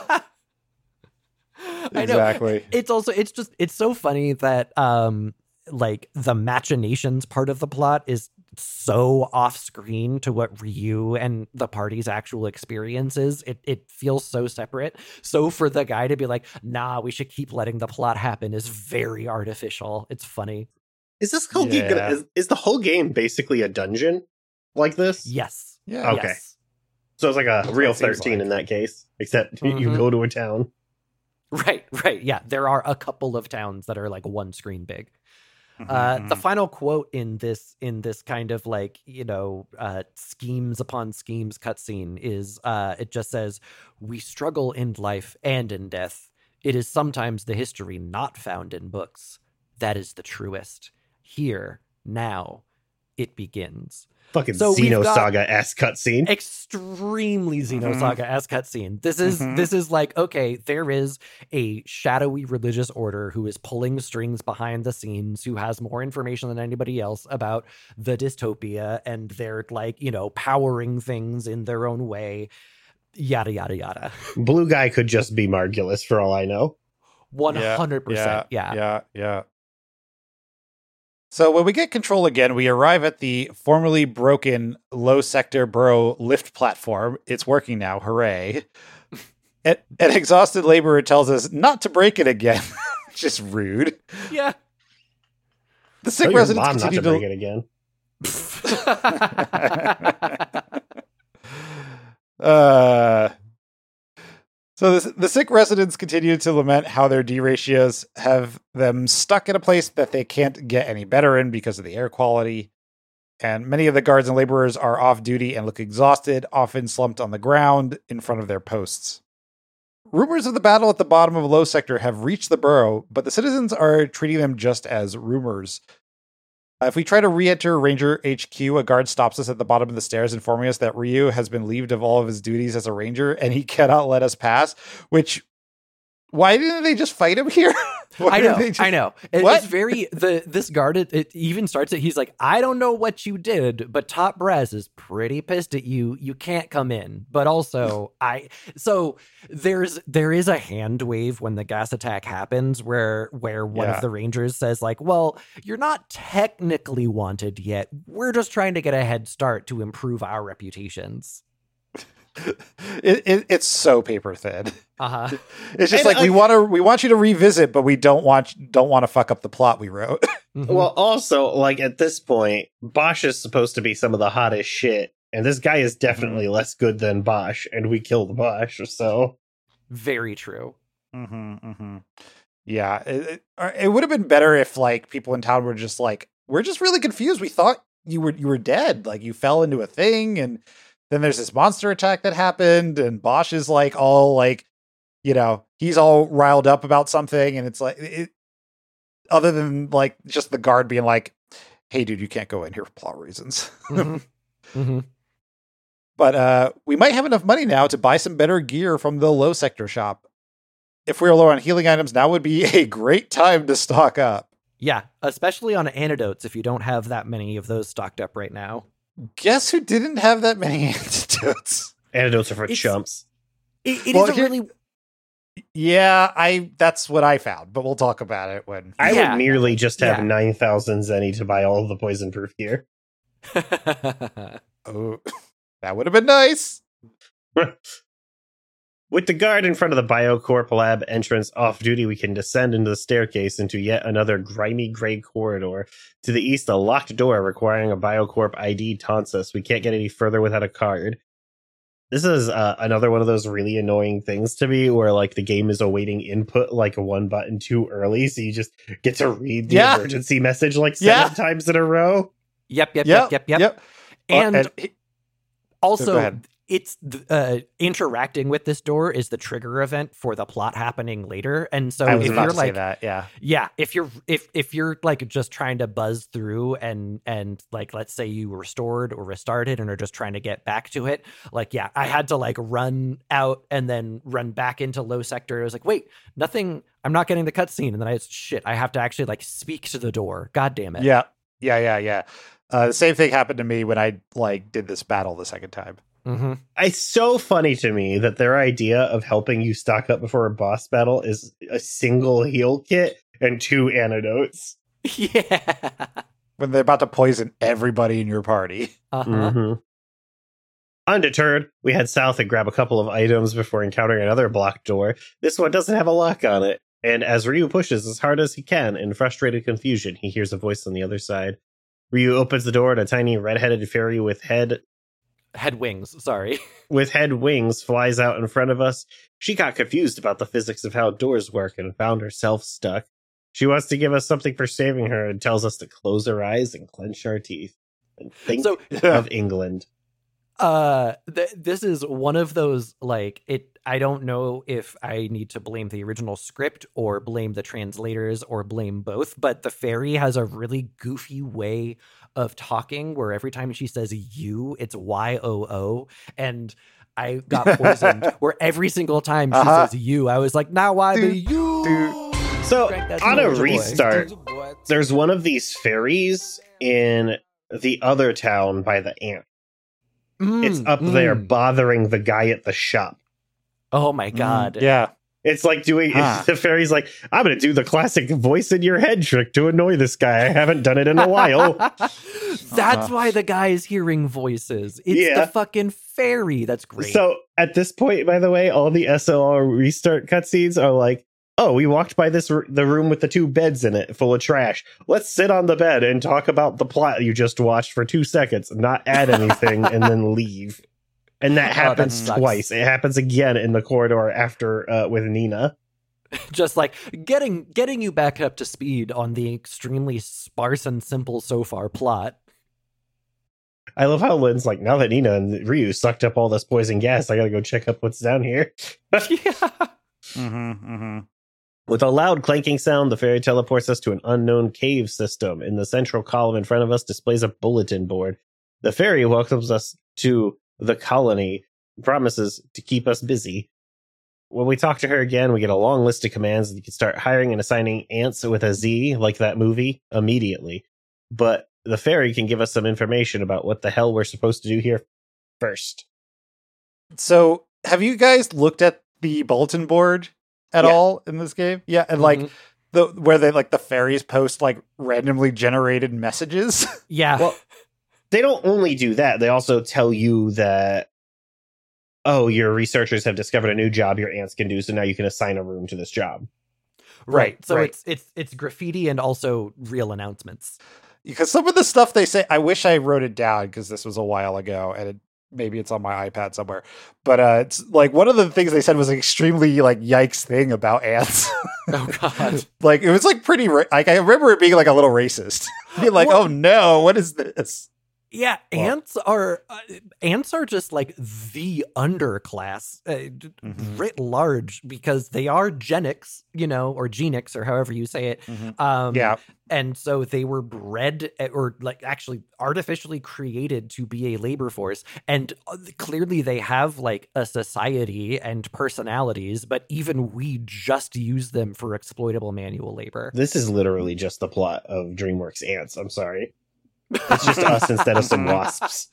Exactly. It's so funny that like the machinations part of the plot is so off screen to what Ryu and the party's actual experience is. It feels so separate. So for the guy to be like, nah, we should keep letting the plot happen is very artificial. It's funny. Is this whole game is the whole game basically a dungeon like this? Yes. Yeah. Okay. Yes. So it's like a That's real what it seems 13 like. in that case, except you go to a town. Right. Yeah. There are a couple of towns that are like one screen big. The final quote in this kind of like, schemes upon schemes cutscene is it just says, we struggle in life and in death. It is sometimes the history not found in books. That is the truest. Here, now, it begins. Fucking So we've got- Xenosaga-esque cutscene. Extremely Xenosaga-esque cutscene. This is like, okay, there is a shadowy religious order who is pulling strings behind the scenes, who has more information than anybody else about the dystopia, and they're like, powering things in their own way, yada, yada, yada. Blue guy could just be Margulis for all I know. 100%. Yeah. So when we get control again, we arrive at the formerly broken low sector burrow lift platform. It's working now. Hooray. An exhausted laborer tells us not to break it again. Just rude. Yeah. The sick Tell your residents mom not continue to break it again. So the sick residents continue to lament how their D ratios have them stuck in a place that they can't get any better in because of the air quality. And many of the guards and laborers are off duty and look exhausted, often slumped on the ground in front of their posts. Rumors of the battle at the bottom of Low Sector have reached the burrow, but the citizens are treating them just as rumors. If we try to re-enter Ranger HQ, a guard stops us at the bottom of the stairs, informing us that Ryu has been relieved of all of his duties as a ranger, and he cannot let us pass, which Why didn't they just fight him here? I know. What? It's very this guard. It even starts it. He's like, I don't know what you did, but Top Brass is pretty pissed at you. You can't come in. But also, so there is a hand wave when the gas attack happens, where one of the Rangers says like, well, you're not technically wanted yet. We're just trying to get a head start to improve our reputations. It's so paper thin. It's just And like we want you to revisit, but we don't want to fuck up the plot we wrote. Well, also, like, at this point, Bosch is supposed to be some of the hottest shit, and this guy is definitely less good than Bosch, and we killed Bosch, so... Very true. Yeah, it would have been better if, like, people in town were just like, we're just really confused. We thought you were dead. Like, you fell into a thing, and then there's this monster attack that happened, and Bosch is like all like, you know, he's all riled up about something, and it's like, other than like just the guard being like, "Hey, dude, you can't go in here for plot reasons." But we might have enough money now to buy some better gear from the low sector shop. If we're low on healing items, now would be a great time to stock up. Yeah, especially on antidotes if you don't have that many of those stocked up right now. Guess who didn't have that many antidotes? Antidotes are for chumps. It is a really... Yeah, that's what I found, but we'll talk about it when... I would merely just have 9,000 Zenny to buy all of the poison-proof gear. Oh, that would have been nice. With the guard in front of the Biocorp lab entrance off duty, we can descend into the staircase into yet another grimy gray corridor. To the east, a locked door requiring a Biocorp ID taunts us. We can't get any further without a card. This is another one of those really annoying things to me where like the game is awaiting input like one button too early, so you just get to read the emergency message like 7 times in a row. Yep. And also, it's interacting with this door is the trigger event for the plot happening later. And so if you're like that, if you're like just trying to buzz through and like, let's say you restored or restarted and are just trying to get back to it, like, I had to like run out and then run back into low sector. I was like, wait, nothing, I'm not getting the cutscene. And then I have to actually like speak to the door. God damn it. Yeah. The same thing happened to me when I like did this battle the second time. It's so funny to me that their idea of helping you stock up before a boss battle is a single heal kit and 2 antidotes. Yeah. When they're about to poison everybody in your party. Undeterred, we head south and grab a couple of items before encountering another blocked door. This one doesn't have a lock on it. And as Ryu pushes as hard as he can in frustrated confusion, he hears a voice on the other side. Ryu opens the door and a tiny red-headed fairy with head wings flies out in front of us. She got confused about the physics of how doors work and found herself stuck. She wants to give us something for saving her and tells us to close our eyes and clench our teeth and think of England. This is one of those, like, I don't know if I need to blame the original script or blame the translators or blame both, but the fairy has a really goofy way of talking where every time she says you, it's YOO. And I got poisoned where every single time she says you, I was like, now why the you? So on a restart, there's one of these fairies in the other town by the ant. It's up there bothering the guy at the shop. Oh my God. Yeah. It's like doing the fairy's like, I'm going to do the classic voice in your head trick to annoy this guy. I haven't done it in a while. That's why the guy is hearing voices. It's the fucking fairy. That's great. So at this point, by the way, all the SLR restart cutscenes are like, oh, we walked by the room with the 2 beds in it full of trash. Let's sit on the bed and talk about the plot you just watched for 2 seconds, not add anything, and then leave. And that happens twice. It happens again in the corridor after with Nina. Just like getting you back up to speed on the extremely sparse and simple so far plot. I love how Lynn's like, now that Nina and Ryu sucked up all this poison gas, I gotta go check up what's down here. With a loud clanking sound, the fairy teleports us to an unknown cave system. In the central column in front of us displays a bulletin board. The fairy welcomes us to the colony, promises to keep us busy. when we talk to her again, we get a long list of commands, and you can start hiring and assigning ants with a Z, like that movie, immediately. But the fairy can give us some information about what the hell we're supposed to do here first. So, have you guys looked at the bulletin board at all in this game? Yeah, and like where they like the fairies post like randomly generated messages. Yeah. Well, they don't only do that. They also tell you that, oh, your researchers have discovered a new job your ants can do, so now you can assign a room to this job. Right. So right. it's graffiti and also real announcements. Because some of the stuff they say, I wish I wrote it down because this was a while ago, and maybe it's on my iPad somewhere. But it's like one of the things they said was an extremely like yikes thing about ants. Oh God! Like it was like pretty. Like I remember it being like a little racist. Being like, oh no, what is this? Yeah, ants are just like the underclass writ large because they are genics, or genics or however you say it. Yeah. And so they were bred or like actually artificially created to be a labor force. And clearly they have like a society and personalities, but even we just use them for exploitable manual labor. This is literally just the plot of DreamWorks Ants. I'm sorry. It's just us instead of some wasps.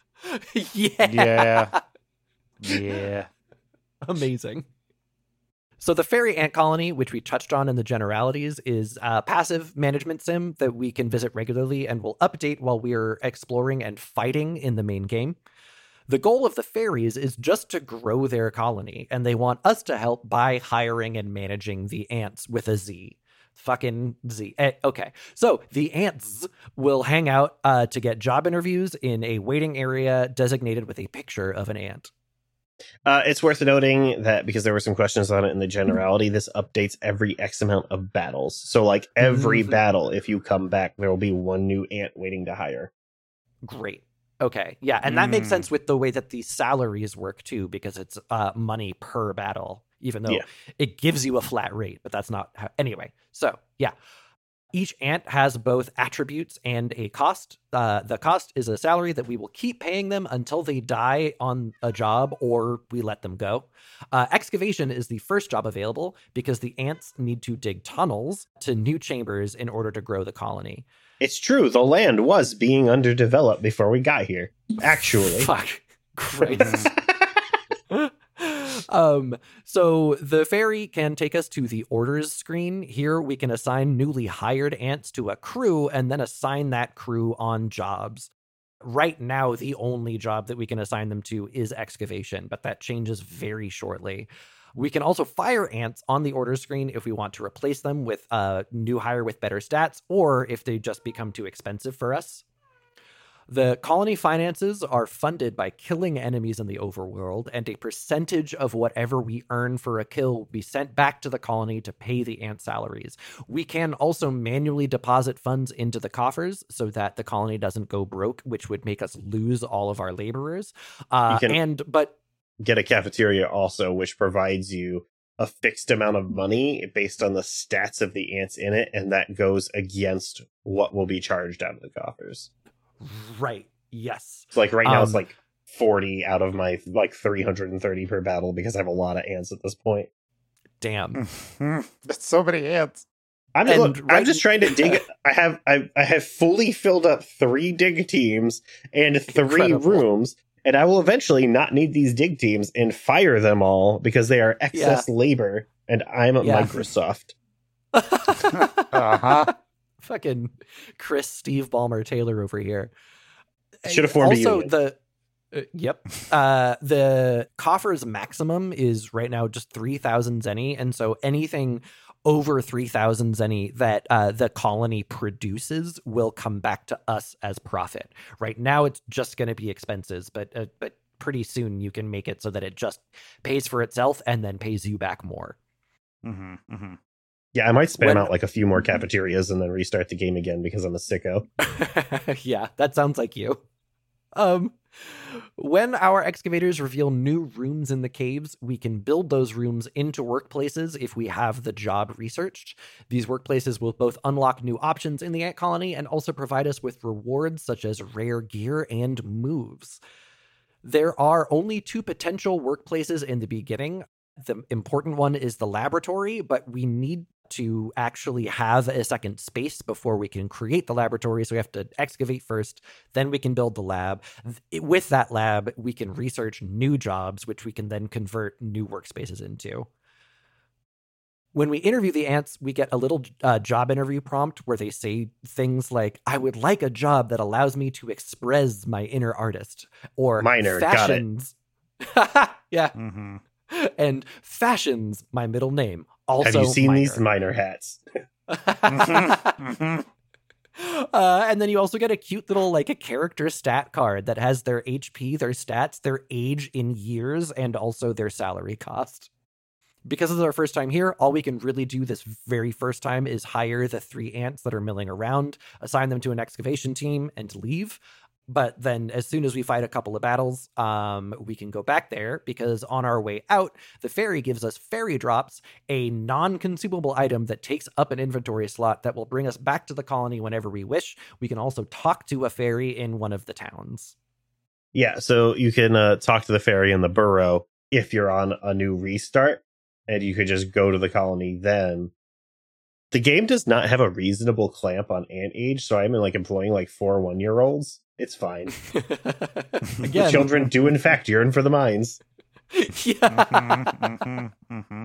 Yeah. Yeah. Amazing. So the fairy ant colony, which we touched on in the generalities, is a passive management sim that we can visit regularly and will update while we're exploring and fighting in the main game. The goal of the fairies is just to grow their colony, and they want us to help by hiring and managing the ants with a Z. Fucking Z. Okay. So the ants will hang out to get job interviews in a waiting area designated with a picture of an ant. It's worth noting that because there were some questions on it in the generality, this updates every X amount of battles. So like every battle, if you come back, there will be one new ant waiting to hire. Great. Okay. Yeah. And that makes sense with the way that the salaries work too, because it's money per battle. Even though it gives you a flat rate, but that's not how... Anyway, so yeah. Each ant has both attributes and a cost. The cost is a salary that we will keep paying them until they die on a job or we let them go. Excavation is the first job available because the ants need to dig tunnels to new chambers in order to grow the colony. It's true, the land was being underdeveloped before we got here. Actually. Fuck. Christ. So the fairy can take us to the orders screen. Here we can assign newly hired ants to a crew and then assign that crew on jobs. Right now, the only job that we can assign them to is excavation, but that changes very shortly. We can also fire ants on the order screen if we want to replace them with a new hire with better stats, or if they just become too expensive for us. The colony finances are funded by killing enemies in the overworld, and a percentage of whatever we earn for a kill will be sent back to the colony to pay the ant salaries. We can also manually deposit funds into the coffers so that the colony doesn't go broke, which would make us lose all of our laborers. But get a cafeteria also, which provides you a fixed amount of money based on the stats of the ants in it, and that goes against what will be charged out of the coffers. Right. Yes. So like right now it's like 40 out of my like 330 per battle because I have a lot of ants at this point. Damn. That's so many ants. I'm just trying to dig. I have fully filled up 3 dig teams and 3 rooms, and I will eventually not need these dig teams and fire them all because they are excess labor, and I'm at Microsoft. Uh-huh. Fucking Chris Steve Ballmer Taylor over here. Should have formed also, a union. The coffers maximum is right now just 3,000 zenny, and so anything over 3,000 zenny that the colony produces will come back to us as profit. Right now, it's just going to be expenses, but pretty soon you can make it so that it just pays for itself and then pays you back more. Mm-hmm, mm-hmm. Yeah, I might spam out like a few more cafeterias and then restart the game again because I'm a sicko. Yeah, that sounds like you. When our excavators reveal new rooms in the caves, we can build those rooms into workplaces if we have the job researched. These workplaces will both unlock new options in the ant colony and also provide us with rewards such as rare gear and moves. There are only 2 potential workplaces in the beginning. The important one is the laboratory, but we need to actually have a second space before we can create the laboratory. So we have to excavate first, then we can build the lab. With that lab, we can research new jobs, which we can then convert new workspaces into. When we interview the ants, we get a little job interview prompt where they say things like, I would like a job that allows me to express my inner artist, or Minor, fashions. Yeah. Mm-hmm. And fashions my middle name. Also, have you seen minor. these minor hats? Mm-hmm. And then you also get a cute little like a character stat card that has their HP, their stats, their age in years, and also their salary cost. Because it's our first time here, all we can really do this very first time is hire the 3 ants that are milling around, assign them to an excavation team, and leave. But then as soon as we fight a couple of battles, we can go back there, because on our way out, the fairy gives us fairy drops, a non-consumable item that takes up an inventory slot that will bring us back to the colony whenever we wish. We can also talk to a fairy in one of the towns. Yeah, so you can talk to the fairy in the burrow if you're on a new restart, and you could just go to the colony then. The game does not have a reasonable clamp on ant age, so I'm employing 4 1-year-olds. It's fine. Again, The children do in fact yearn for the mines. Yeah. Mm-hmm.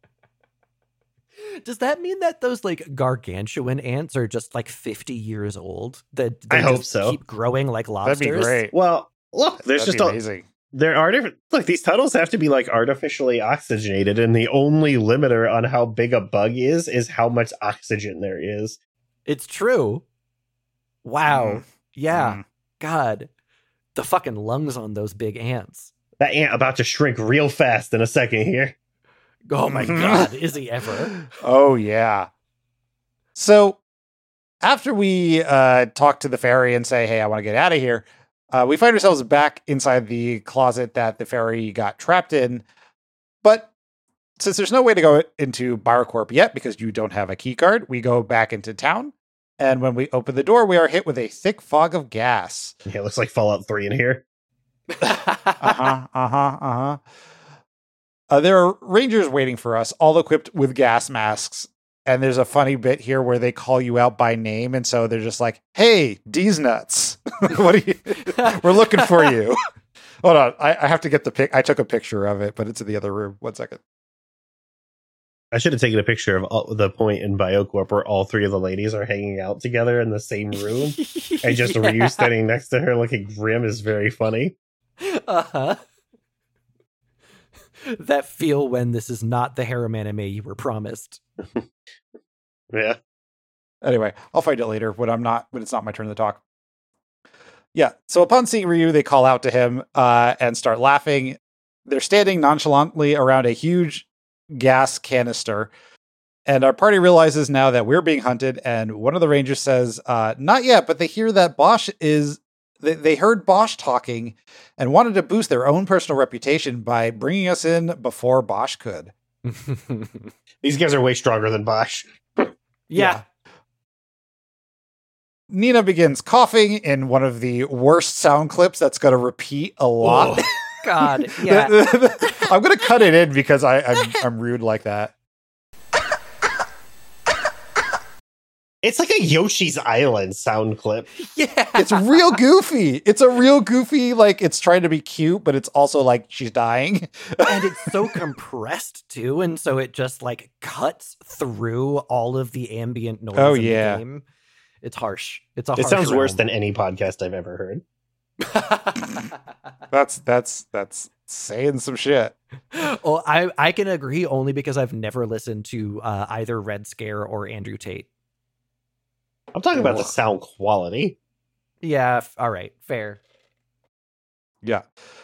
Does that mean that those gargantuan ants are just 50 years old? That I they hope just so. keep growing like That'd lobsters? be great. Well, look, there's That'd just be amazing. there are different. Look, these tunnels have to be artificially oxygenated, and the only limiter on how big a bug is how much oxygen there is. It's true. Wow. Mm. Yeah. Mm. God. The fucking lungs on those big ants. That ant about to shrink real fast in a second here. Oh my God. Is he ever? Oh, yeah. So after we talk to the fairy and say, hey, I want to get out of here, we find ourselves back inside the closet that the fairy got trapped in. But since there's no way to go into BioCorp yet because you don't have a key card, we go back into town. And when we open the door, we are hit with a thick fog of gas. Yeah, it looks like Fallout 3 in here. There are rangers waiting for us, all equipped with gas masks. And there's a funny bit here where they call you out by name. And so they're just like, hey, D's nuts. What are you? We're looking for you. Hold on. I have to get the pic. I took a picture of it, but it's in the other room. 1 second. I should have taken a picture of the point in BioCorp where all 3 of the ladies are hanging out together in the same room. And just Ryu standing next to her looking grim is very funny. Uh-huh. That feel when this is not the harem anime you were promised. Yeah. Anyway, I'll find it later when it's not my turn to talk. Yeah. So upon seeing Ryu, they call out to him and start laughing. They're standing nonchalantly around a huge gas canister. And our party realizes now that we're being hunted. And one of the rangers says, not yet, but they hear that Bosch is... They heard Bosch talking and wanted to boost their own personal reputation by bringing us in before Bosch could. These guys are way stronger than Bosch. Yeah. Nina begins coughing in one of the worst sound clips that's going to repeat a lot. Oh, God. Yeah. I'm going to cut it in because I'm rude like that. It's like a Yoshi's Island sound clip. Yeah. It's real goofy. It's a real goofy, it's trying to be cute, but it's also like she's dying. And it's so compressed too, and so it just cuts through all of the ambient noise in the game. It's harsh. It sounds worse than any podcast I've ever heard. That's saying some shit. Well, I can agree only because I've never listened to either Red Scare or Andrew Tate. I'm talking about the sound quality. Yeah, all right, fair. Yeah.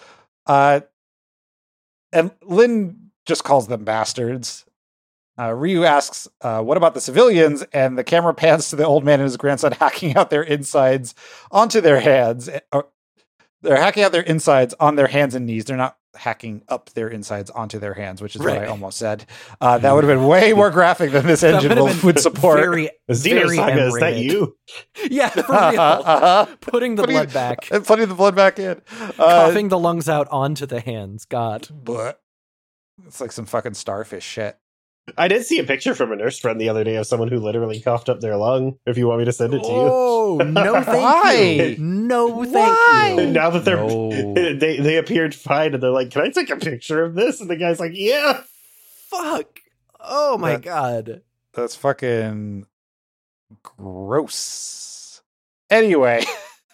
And Lynn just calls them bastards. Ryu asks, what about the civilians? And the camera pans to the old man and his grandson hacking out their insides onto their hands. They're hacking out their insides on their hands and knees. They're not hacking up their insides onto their hands, which is what I almost said. That would have been way more graphic than this engine would support. Xenosaga, is that you? Yeah, for real. Putting the blood back. Putting the blood back in. Coughing the lungs out onto the hands. God. But It's like some fucking starfish shit. I did see a picture from a nurse friend the other day of someone who literally coughed up their lung. If you want me to send it to you. Oh, no thank Why? you. No thank Why? you. Now that they're No. they appeared fine, and they're like, "Can I take a picture of this?" And the guy's like, "Yeah." Fuck. Oh my That- god. That's fucking gross. Anyway,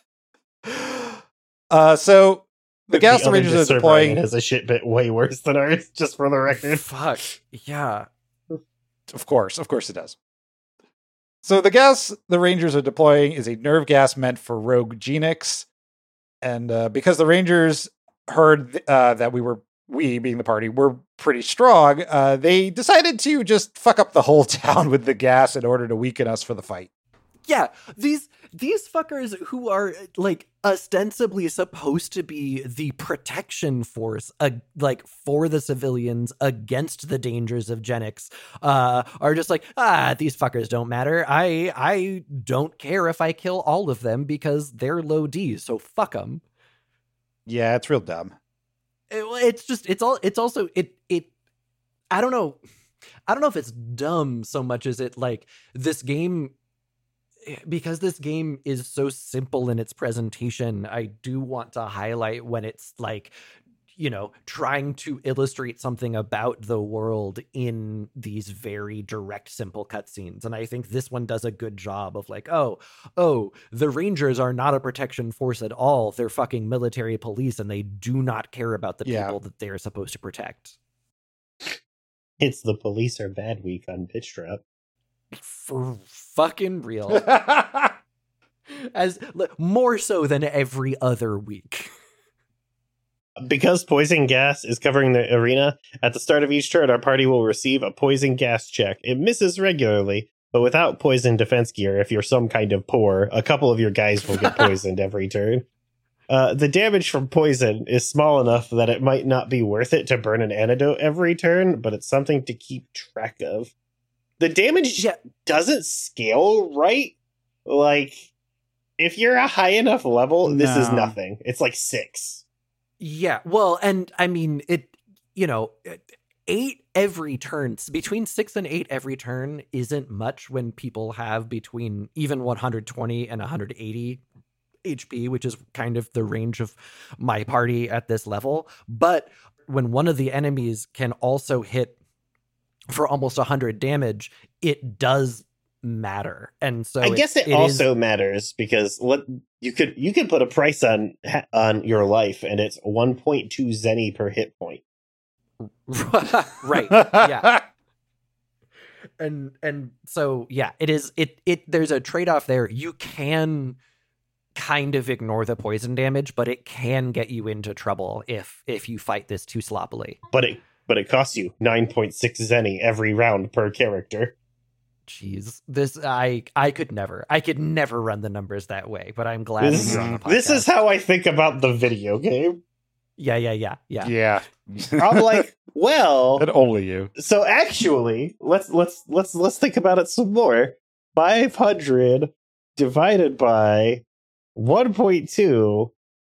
so the gas other Rangers are Disturb deploying. Ryan has a shit bit way worse than ours, just for the record. Fuck. Yeah. Of course it does. So the gas the Rangers are deploying is a nerve gas meant for rogue Genix, and because the Rangers heard that we being the party were pretty strong, they decided to just fuck up the whole town with the gas in order to weaken us for the fight. Yeah, these fuckers who are like ostensibly supposed to be the protection force, like for the civilians against the dangers of Genix, are just like, these fuckers don't matter. I don't care if I kill all of them because they're low D, so fuck them. Yeah, it's real dumb. It's also I don't know if it's dumb so much as it like this game. Because this game is so simple in its presentation, I do want to highlight when it's like, you know, trying to illustrate something about the world in these very direct, simple cutscenes. And I think this one does a good job of like, oh, the Rangers are not a protection force at all. They're fucking military police, and they do not care about the people that they're supposed to protect. It's the police are bad week on Pitch Drop. For fucking real. As more so than every other week. Because poison gas is covering the arena, at the start of each turn, our party will receive a poison gas check. It misses regularly, but without poison defense gear, if you're some kind of poor, a couple of your guys will get poisoned every turn. The damage from poison is small enough that it might not be worth it to burn an antidote every turn, but it's something to keep track of. The damage doesn't scale right. Like, if you're a high enough level, this is nothing. It's like 6. Yeah, well, and I mean, 8 every turn, between 6 and 8 every turn isn't much when people have between even 120 and 180 HP, which is kind of the range of my party at this level. But when one of the enemies can also hit for almost 100 damage, it does matter. And so I guess it also matters because you could put a price on your life, and it's 1.2 Zenny per hit point. Right. Yeah. And so yeah, there's a trade-off there. You can kind of ignore the poison damage, but it can get you into trouble if you fight this too sloppily. But it costs you 9.6 Zenny every round per character. Jeez, this I could never run the numbers that way. But I'm glad you're on the podcast. This is how I think about the video game. Yeah. I'm like, well, and only you. So actually, let's think about it some more. 500 divided by 1.2.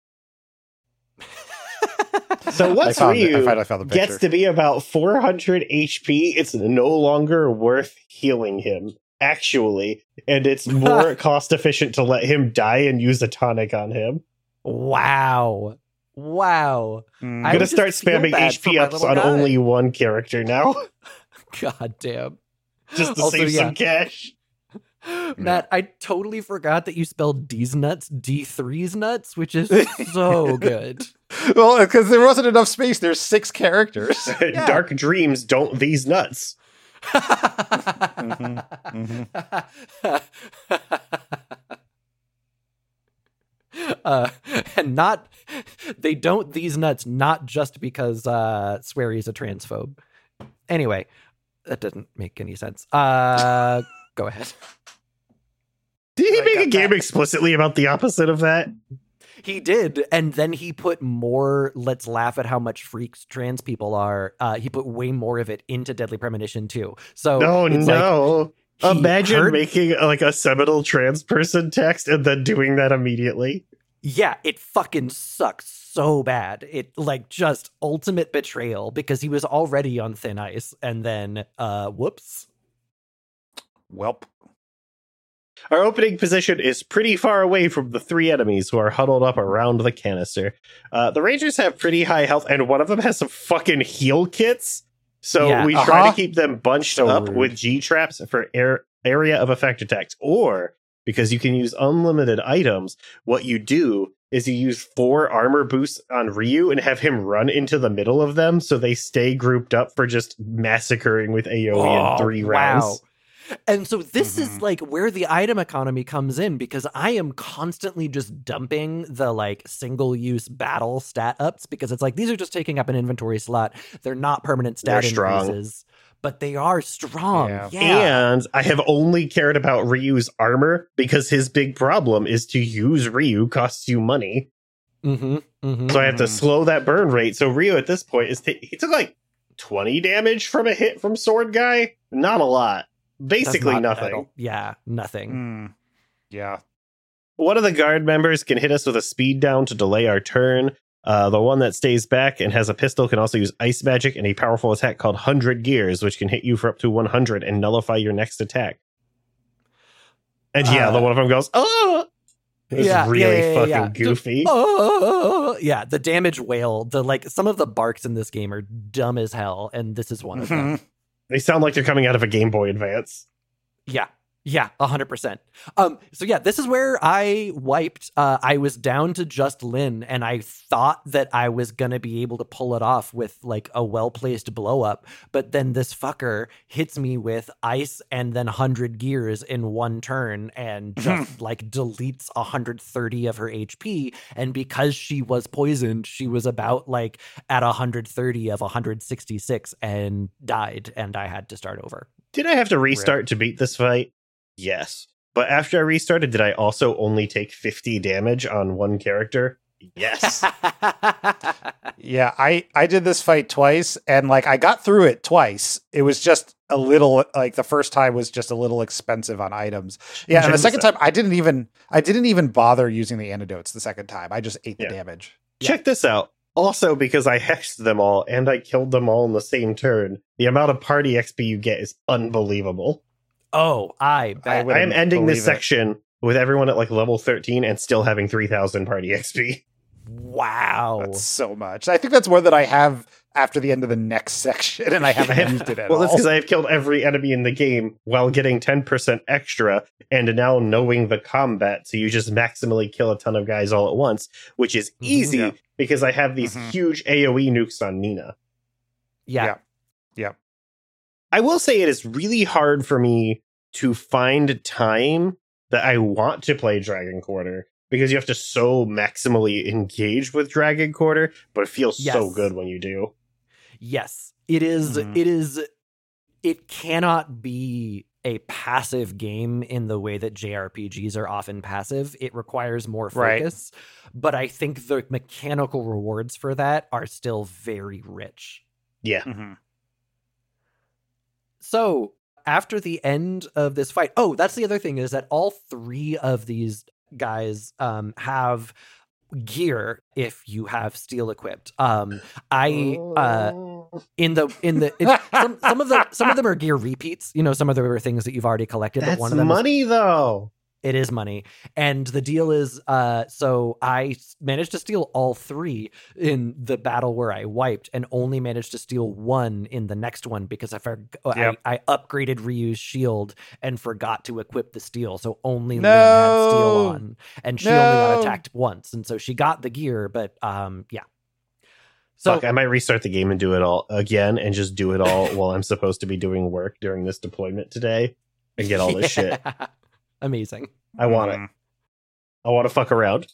So once Ryu gets to be about 400 HP, it's no longer worth healing him, actually. And it's more cost efficient to let him die and use a tonic on him. Wow. I'm going to start spamming HP ups on only one character now. God damn. Just to save some cash. Matt, I totally forgot that you spelled D's nuts D3's nuts, which is so good. Well, because there wasn't enough space. There's 6 characters. Dark dreams don't these nuts. And they don't these nuts not just because Swery's a transphobe. Anyway, that didn't make any sense. Go ahead. Did he make a game explicitly about the opposite of that? He did, and then he put more let's laugh at how much freaks trans people are. He put way more of it into Deadly Premonition too. So no. Imagine making like a seminal trans person text and then doing that immediately. Yeah, it fucking sucks so bad. It like just ultimate betrayal because he was already on thin ice and then whoops. Welp. Our opening position is pretty far away from the three enemies who are huddled up around the canister. The Rangers have pretty high health, and one of them has some fucking heal kits. So we try to keep them bunched up with G-traps for area of effect attacks. Or, because you can use unlimited items, what you do is you use 4 armor boosts on Ryu and have him run into the middle of them so they stay grouped up for just massacring with AoE in 3 rounds. And so this is like where the item economy comes in, because I am constantly just dumping the like single use battle stat ups because it's like these are just taking up an inventory slot. They're not permanent stat increases, but they are strong. Yeah. And I have only cared about Ryu's armor because his big problem is to use Ryu costs you money. So I have to slow that burn rate. So Ryu at this point he took like 20 damage from a hit from Sword Guy. Not a lot. Basically nothing. Yeah, nothing. Yeah. One of the guard members can hit us with a speed down to delay our turn. The one that stays back and has a pistol can also use ice magic and a powerful attack called 100 Gears, which can hit you for up to 100 and nullify your next attack. And the one of them goes, oh! It's really fucking goofy. Yeah, the damage whale, some of the barks in this game are dumb as hell, and this is one of them. They sound like they're coming out of a Game Boy Advance. Yeah, 100%. So yeah, this is where I wiped. I was down to just Lyn, and I thought that I was gonna be able to pull it off with like a well-placed blow up, but then this fucker hits me with ice and then 100 gears in one turn and just like deletes 130 of her HP. And because she was poisoned, she was about like at 130 of 166 and died, and I had to start over. Did I have to restart to beat this fight? Yes. But after I restarted, did I also only take 50 damage on one character? Yes. Yeah, I did this fight twice, and like I got through it twice. It was just a little like the first time was just a little expensive on items. Yeah, and the second time I didn't even bother using the antidotes the second time. I just ate the damage. Check this out. Also, because I hexed them all and I killed them all in the same turn, the amount of party XP you get is unbelievable. Oh, I am ending this section with everyone at like level 13 and still having 3,000 party XP. Wow. That's so much. I think that's more than I have after the end of the next section, and I haven't used it at all. Well, that's because I have killed every enemy in the game while getting 10% extra and now knowing the combat. So you just maximally kill a ton of guys all at once, which is easy because I have these huge AoE nukes on Nina. Yeah. I will say it is really hard for me to find time that I want to play Dragon Quarter because you have to so maximally engage with Dragon Quarter, but it feels so good when you do. Yes, it is. It cannot be a passive game in the way that JRPGs are often passive. It requires more focus, but I think the mechanical rewards for that are still very rich. Yeah. So after the end of this fight, that's the other thing, is that all 3 of these guys have gear if you have steel equipped. Some of them are gear repeats. You know, some of them are things that you've already collected. That's but one of them money though. It is money. And the deal is, so I managed to steal all 3 in the battle where I wiped and only managed to steal 1 in the next one because I upgraded Ryu's shield and forgot to equip the steel. So only Lyn had steel on, and she only got attacked once. And so she got the gear, but yeah. So I might restart the game and do it all again and just do it all while I'm supposed to be doing work during this deployment today and get all this shit. Amazing. I want it. I want to fuck around.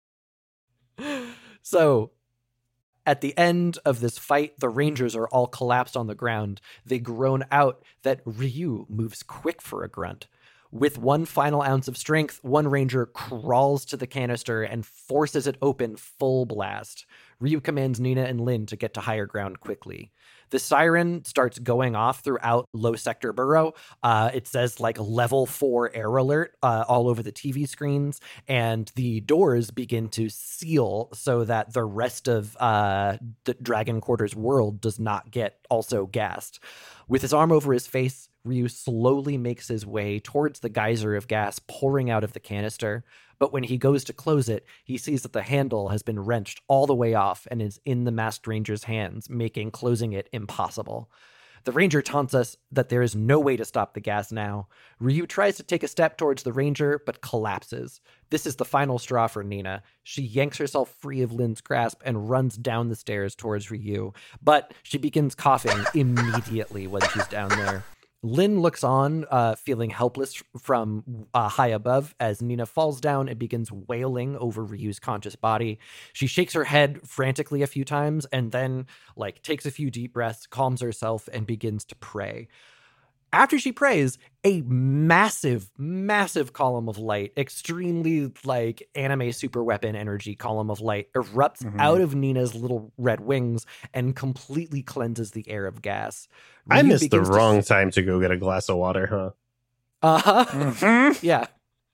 So, at the end of this fight, the Rangers are all collapsed on the ground. They groan out that Ryu moves quick for a grunt. With one final ounce of strength, one Ranger crawls to the canister and forces it open full blast. Ryu commands Nina and Lin to get to higher ground quickly. The siren starts going off throughout Low Sector Borough. It says like level 4 air alert all over the TV screens, and the doors begin to seal so that the rest of the Dragon Quarters world does not get also gassed. With his arm over his face, Ryu slowly makes his way towards the geyser of gas pouring out of the canister. But when he goes to close it, he sees that the handle has been wrenched all the way off and is in the masked ranger's hands, making closing it impossible. The ranger taunts us that there is no way to stop the gas now. Ryu tries to take a step towards the ranger, but collapses. This is the final straw for Nina. She yanks herself free of Lin's grasp and runs down the stairs towards Ryu, but she begins coughing immediately when she's down there. Lin looks on, feeling helpless from high above as Nina falls down and begins wailing over Ryu's conscious body. She shakes her head frantically a few times and then, takes a few deep breaths, calms herself, and begins to pray. After she prays, a massive, massive column of light, extremely anime super weapon energy column of light, erupts out of Nina's little red wings and completely cleanses the air of gas. Ryu I missed the wrong time to go get a glass of water, huh? Uh-huh. Mm-hmm. Yeah.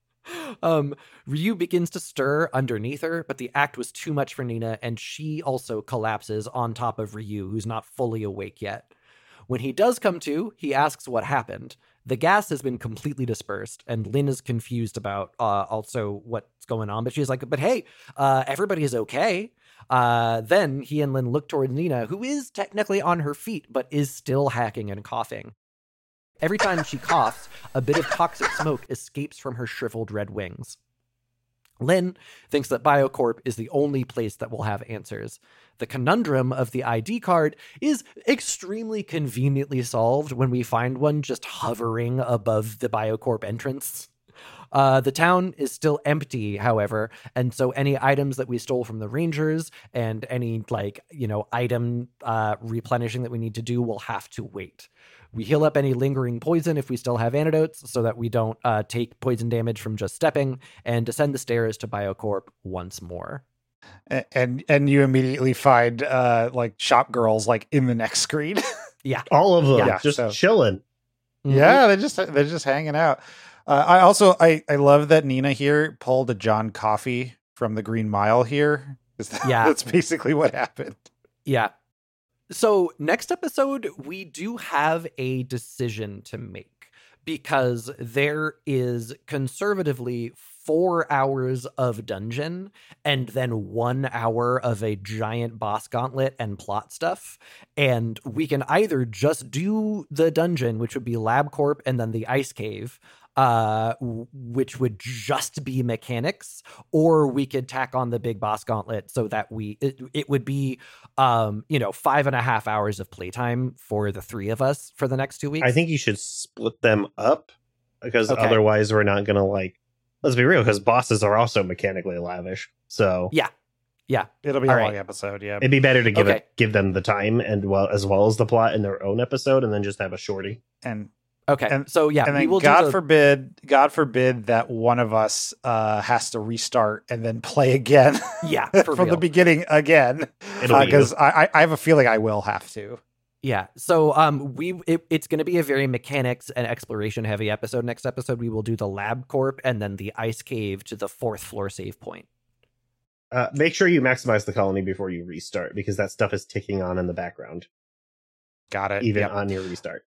Ryu begins to stir underneath her, but the act was too much for Nina, and she also collapses on top of Ryu, who's not fully awake yet. When he does come to, he asks what happened. The gas has been completely dispersed, and Lin is confused about also what's going on. But she's like, but hey, everybody is okay. Then he and Lin look towards Nina, who is technically on her feet, but is still hacking and coughing. Every time she coughs, a bit of toxic smoke escapes from her shriveled red wings. Lin thinks that BioCorp is the only place that will have answers. The conundrum of the ID card is extremely conveniently solved when we find one just hovering above the BioCorp entrance. The town is still empty, however, and so any items that we stole from the Rangers and any, item replenishing that we need to do will have to wait. We heal up any lingering poison if we still have antidotes so that we don't take poison damage from just stepping, and descend the stairs to BioCorp once more. And you immediately find shop girls in the next screen. Yeah. All of them Yeah, just chilling. Mm-hmm. Yeah, they're just hanging out. I love that Nina here pulled a John Coffey from the Green Mile here. Yeah. That's basically what happened. Yeah. So next episode, we do have a decision to make, because there is conservatively 4 hours of dungeon and then 1 hour of a giant boss gauntlet and plot stuff. And we can either just do the dungeon, which would be LabCorp, and then the Ice Cave, which would just be mechanics, or we could tack on the big boss gauntlet so that it would be 5.5 hours of playtime for the 3 of us for the next 2 weeks. I think you should split them up, because Okay. otherwise we're not gonna let's be real, because bosses are also mechanically lavish. So Yeah. It'll be All a right. long episode. Yeah. it'd be better to Okay. give them the time and as well as the plot in their own episode, and then just have a shorty. And Okay. And- So yeah, and we then will God do forbid that one of us has to restart and then play again for from real. the beginning again. It'll be Because I have a feeling I will have to. Yeah. So it's going to be a very mechanics and exploration heavy episode. Next episode, we will do the LabCorp and then the Ice Cave to the 4th floor save point. Make sure you maximize the colony before you restart, because that stuff is ticking on in the background, Got it. even Yep. on your restart.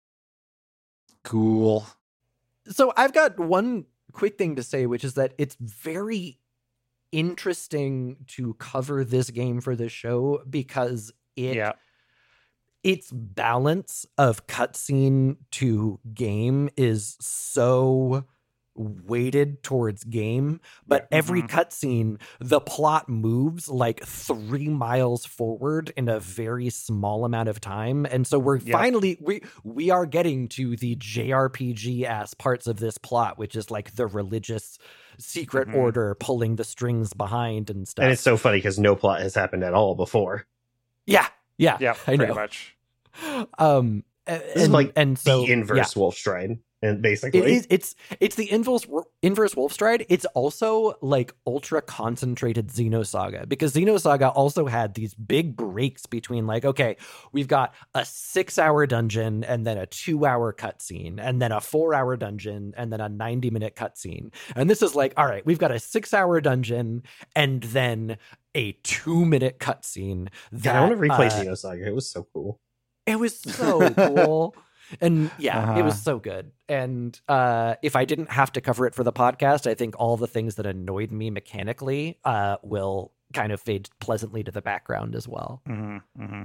Cool. So I've got one quick thing to say, which is that it's very interesting to cover this game for this show, because its balance of cutscene to game is so weighted towards game, but every cutscene, the plot moves 3 miles forward in a very small amount of time, and so we're finally we are getting to the JRPG ass parts of this plot, which is the religious secret order pulling the strings behind and stuff. And it's so funny because no plot has happened at all before. Yeah, Yeah, I pretty know. much. This is like so, the inverse Wolfstride, and basically it's the inverse Wolfstride. It's also like ultra concentrated Xenosaga, because Xenosaga also had these big breaks between like, okay, we've got a 6-hour dungeon and then a 2-hour cutscene and then a 4-hour dungeon and then a 90-minute cutscene. And this is like, all right, we've got a 6-hour dungeon and then a 2-minute cutscene. I want to replay Xenosaga. It was so cool. It was so cool. And it was so good. And if I didn't have to cover it for the podcast, I think all the things that annoyed me mechanically will kind of fade pleasantly to the background as well. Mm-hmm, mm-hmm.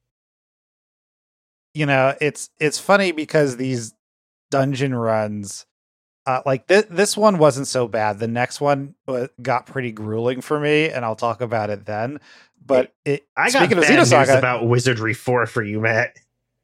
You know, it's funny because these dungeon runs, like this one wasn't so bad. The next one got pretty grueling for me, and I'll talk about it then. But I got bad news about Wizardry 4 for you, Matt.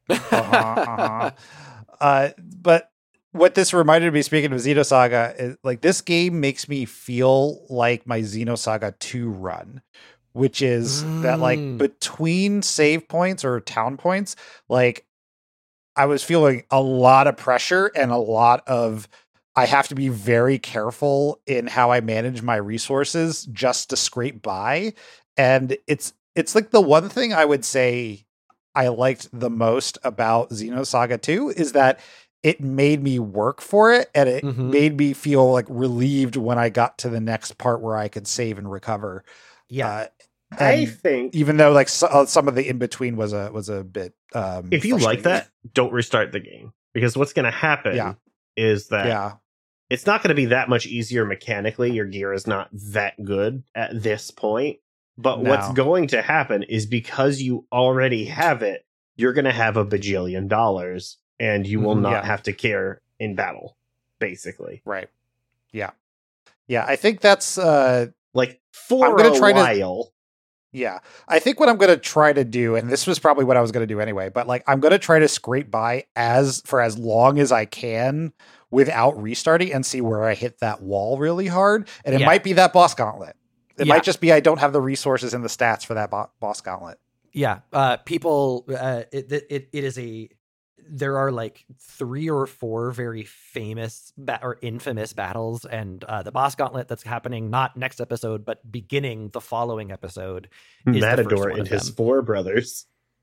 But what this reminded me, speaking of Xenosaga, is like this game makes me feel like my Xenosaga 2 run, which is that like between save points or town points, like I was feeling a lot of pressure and a lot of, I have to be very careful in how I manage my resources just to scrape by. And it's like the one thing I would say I liked the most about Xenosaga 2 is that it made me work for it, and it made me feel like relieved when I got to the next part where I could save and recover. Yeah. I think even though like some of the in between was a bit if you like that, don't restart the game, because what's going to happen is that it's not going to be that much easier mechanically. Your gear is not that good at this point. But what's going to happen is because you already have it, you're going to have a bajillion dollars, and you will not have to care in battle, basically. Right. Yeah. Yeah, I think that's like for a while. Yeah. I think what I'm going to try to do, and this was probably what I was going to do anyway, but like I'm going to try to scrape by for as long as I can without restarting and see where I hit that wall really hard. And it might be that boss gauntlet. It might just be I don't have the resources and the stats for that boss gauntlet. Yeah. People, it is there are like 3 or 4 very famous or infamous battles, and the boss gauntlet that's happening not next episode, but beginning the following episode is Matador and his 4 brothers.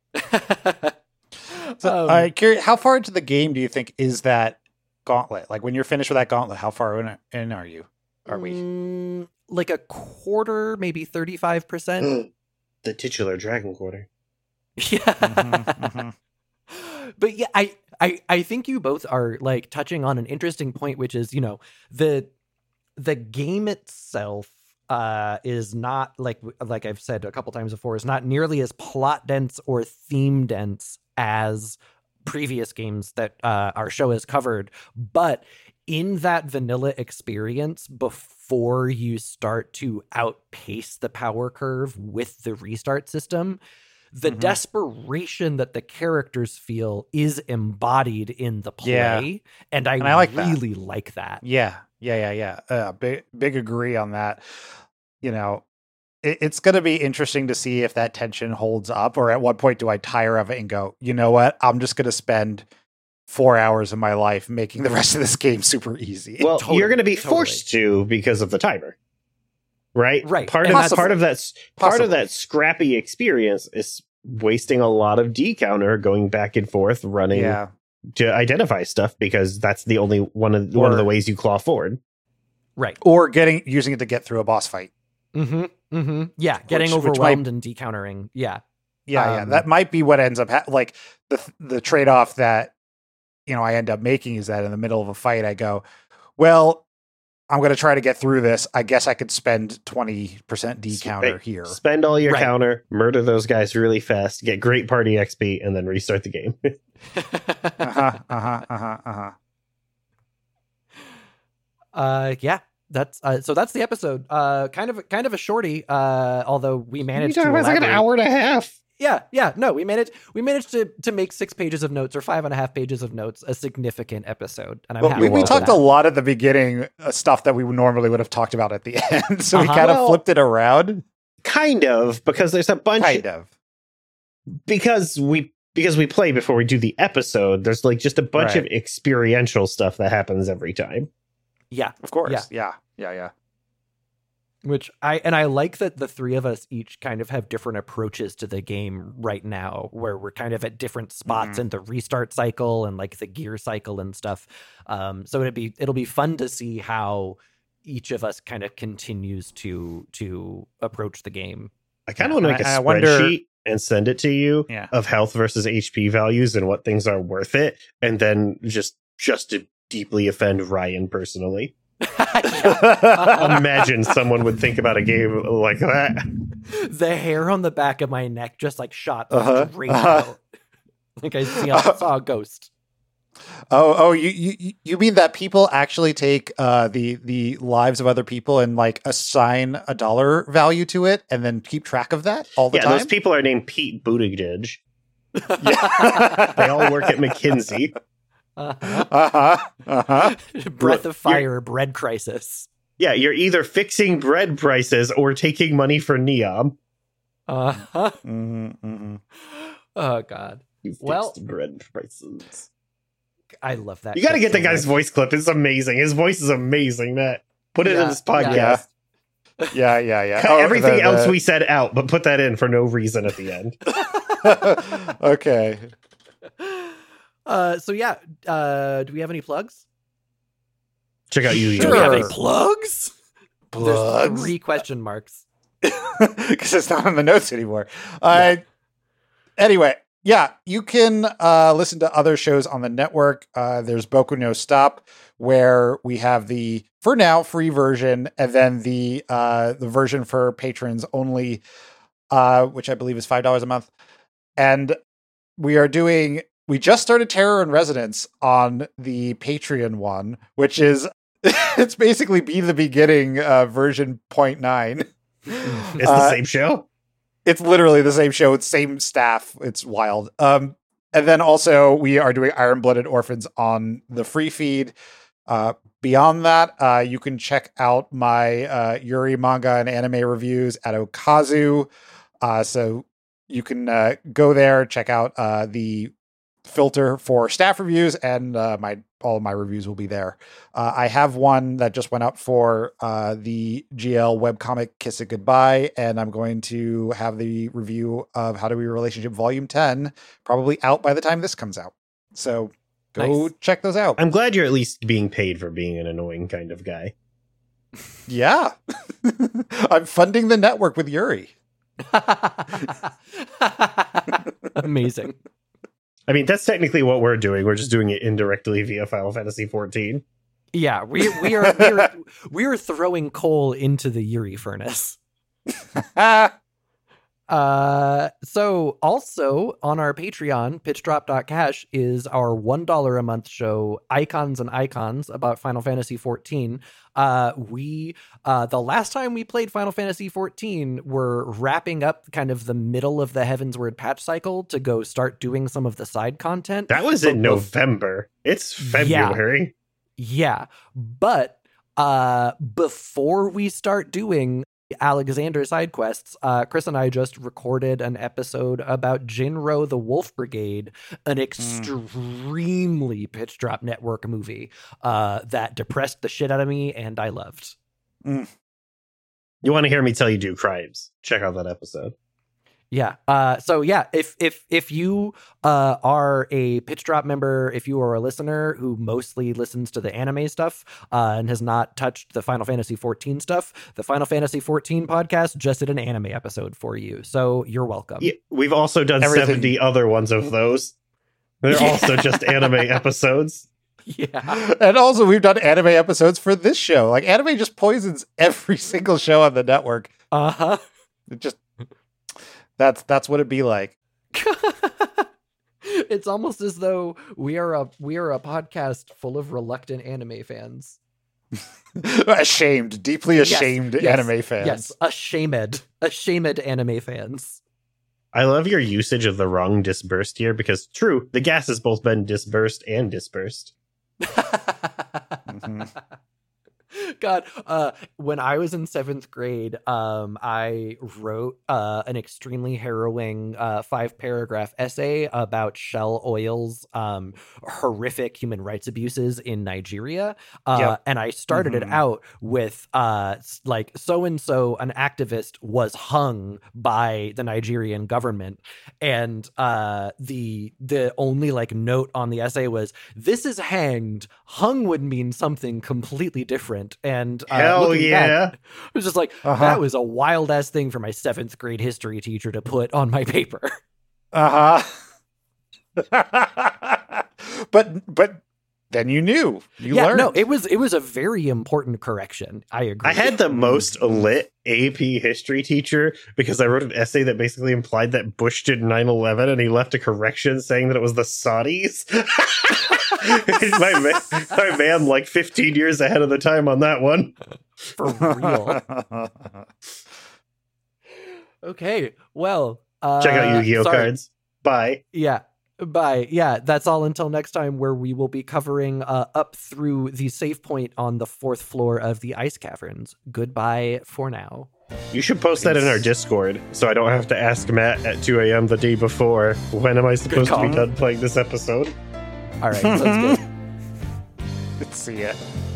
So, curious, how far into the game do you think is that gauntlet? Like when you're finished with that gauntlet, how far in are you? Are we? Like a quarter, maybe 35%. The titular dragon quarter. Yeah. But yeah, I think you both are like touching on an interesting point, which is, you know, the game itself is not like I've said a couple times before, is not nearly as plot dense or theme dense as previous games that our show has covered. But in that vanilla experience, before you start to outpace the power curve with the restart system, the desperation that the characters feel is embodied in the play. And I really like that. Yeah. Big agree on that. You know, it's going to be interesting to see if that tension holds up, or at what point do I tire of it and go, you know what? I'm just going to spend 4 hours of my life making the rest of this game super easy. Well, you're going to be forced to because of the timer, right? Right. Part of that scrappy experience is wasting a lot of D counter, going back and forth, running to identify stuff, because that's the only one of the ways you claw forward. Right. Or using it to get through a boss fight. Yeah, getting overwhelmed and decountering. Yeah. That might be what ends up like the trade-off that, you know, I end up making is that in the middle of a fight, I go, well, I'm going to try to get through this. I guess I could spend 20% D counter here. Spend all your counter, murder those guys really fast, get great party XP, and then restart the game. Yeah. That's so that's the episode. Kind of a shorty. Although we managed to elaborate. Like an hour and a half. Yeah. No, we managed to make 6 pages of notes, or 5.5 pages of notes, a significant episode. And I'm happy. We talked a lot at the beginning, stuff that we normally would have talked about at the end. So we kind of flipped it around. Kind of, because there's a bunch. Kind of. Because we because we play before we do the episode, there's like just a bunch of Right. experiential stuff that happens every time. Yeah. Of course. Yeah. Which I like that the three of us each kind of have different approaches to the game right now, where we're kind of at different spots in the restart cycle and like the gear cycle and stuff. So it'll be fun to see how each of us kind of continues to approach the game. I kind of want to make a I wonder- spreadsheet and send it to you Yeah. of health versus HP values and what things are worth it, and then just to deeply offend Ryan personally. Imagine someone would think about a game like that. The hair on the back of my neck just like shot Uh-huh. straight out. Like I saw a ghost. Oh, you mean that people actually take the lives of other people and like assign a dollar value to it and then keep track of that all the Yeah, time? those people are named Pete Buttigieg. They all work at McKinsey. Breath of Fire, bread crisis. Yeah, you're either fixing bread prices or taking money for Neom. Uh-huh. Mm-hmm. Oh God. You fixed Well- bread prices. I love that. You got to clip get the so guy's much. voice clip. It's amazing. His voice is amazing, Matt. Put it in this podcast. Yeah. Cut Oh, everything the- else we said out, but put that in for no reason at the end. Okay. So yeah, do we have any plugs? Check out Yu-Gi-Oh! Do we have any Sure. plugs? There's Plugs? 3 question marks. Because it's not in the notes anymore. Anyway, yeah, you can listen to other shows on the network. There's Boku no Stop, where we have the, for now, free version, and then the version for patrons only, which I believe is $5 a month. And we just started Terror in Resonance on the Patreon one, which is, it's basically Be the Beginning version 0.9. It's the same show? It's literally the same show. It's same staff. It's wild. And then also we are doing Iron Blooded Orphans on the free feed. Beyond that, you can check out my Yuri manga and anime reviews at Okazu. So you can go there, check out the filter for staff reviews, and all of my reviews will be there. I have one that just went up for the GL webcomic Kiss It Goodbye, and I'm going to have the review of How to Be a Relationship Volume 10 probably out by the time this comes out. So go Nice. check those out. I'm glad you're at least being paid for being an annoying kind of guy. Yeah. I'm funding the network with Yuri. Amazing. I mean, that's technically what we're doing. We're just doing it indirectly via Final Fantasy XIV. Yeah, we are throwing coal into the Yuri furnace. So also on our Patreon, pitchdrop.cash is our $1 a month show, Icons and Icons, about Final Fantasy XIV. The last time we played Final Fantasy XIV, we're wrapping up kind of the middle of the Heavensward patch cycle to go start doing some of the side content. That was in November. It's February. Yeah, but before we start doing Alexander side quests, Chris and I just recorded an episode about Jinro the Wolf Brigade, an extremely Pitch Drop Network movie that depressed the shit out of me and I loved. You want to hear me tell you do crimes? Check out that episode. Yeah. So yeah, if you are a Pitch Drop member, if you are a listener who mostly listens to the anime stuff and has not touched the Final Fantasy XIV stuff, the Final Fantasy XIV podcast just did an anime episode for you. So you're welcome. Yeah, we've also done Everything. 70 other ones of those. They're also just anime episodes. Yeah. And also we've done anime episodes for this show. Like anime just poisons every single show on the network. Uh-huh. It just that's what it'd be like. It's almost as though we are a podcast full of reluctant anime fans. Ashamed, deeply ashamed Yes, anime fans. Yes, ashamed anime fans. I love your usage of the wrong dispersed here because, true, the gas has both been dispersed and dispersed. Mhm. God, when I was in 7th grade, I wrote an extremely harrowing 5-paragraph essay about Shell Oil's horrific human rights abuses in Nigeria. And I started it out with like so-and-so, an activist was hung by the Nigerian government. And the only like note on the essay was, this is hanged. Hung would mean something completely different. And hell yeah, back, I was just like, that was a wild ass thing for my 7th grade history teacher to put on my paper. But then you knew. You learned. No, it was a very important correction. I agree. I had the most lit AP history teacher because I wrote an essay that basically implied that Bush did 9/11 and he left a correction saying that it was the Saudis. my man, like 15 years ahead of the time on that one. For real. Okay, well, check out Yu-Gi-Oh cards. Bye. Yeah. Bye. Yeah, that's all until next time, where we will be covering up through the save point on the 4th floor of the ice caverns. Goodbye for now. You should post that in our Discord so I don't have to ask Matt at 2 a.m. the day before, when am I supposed to be done playing this episode? All right, sounds good. See ya.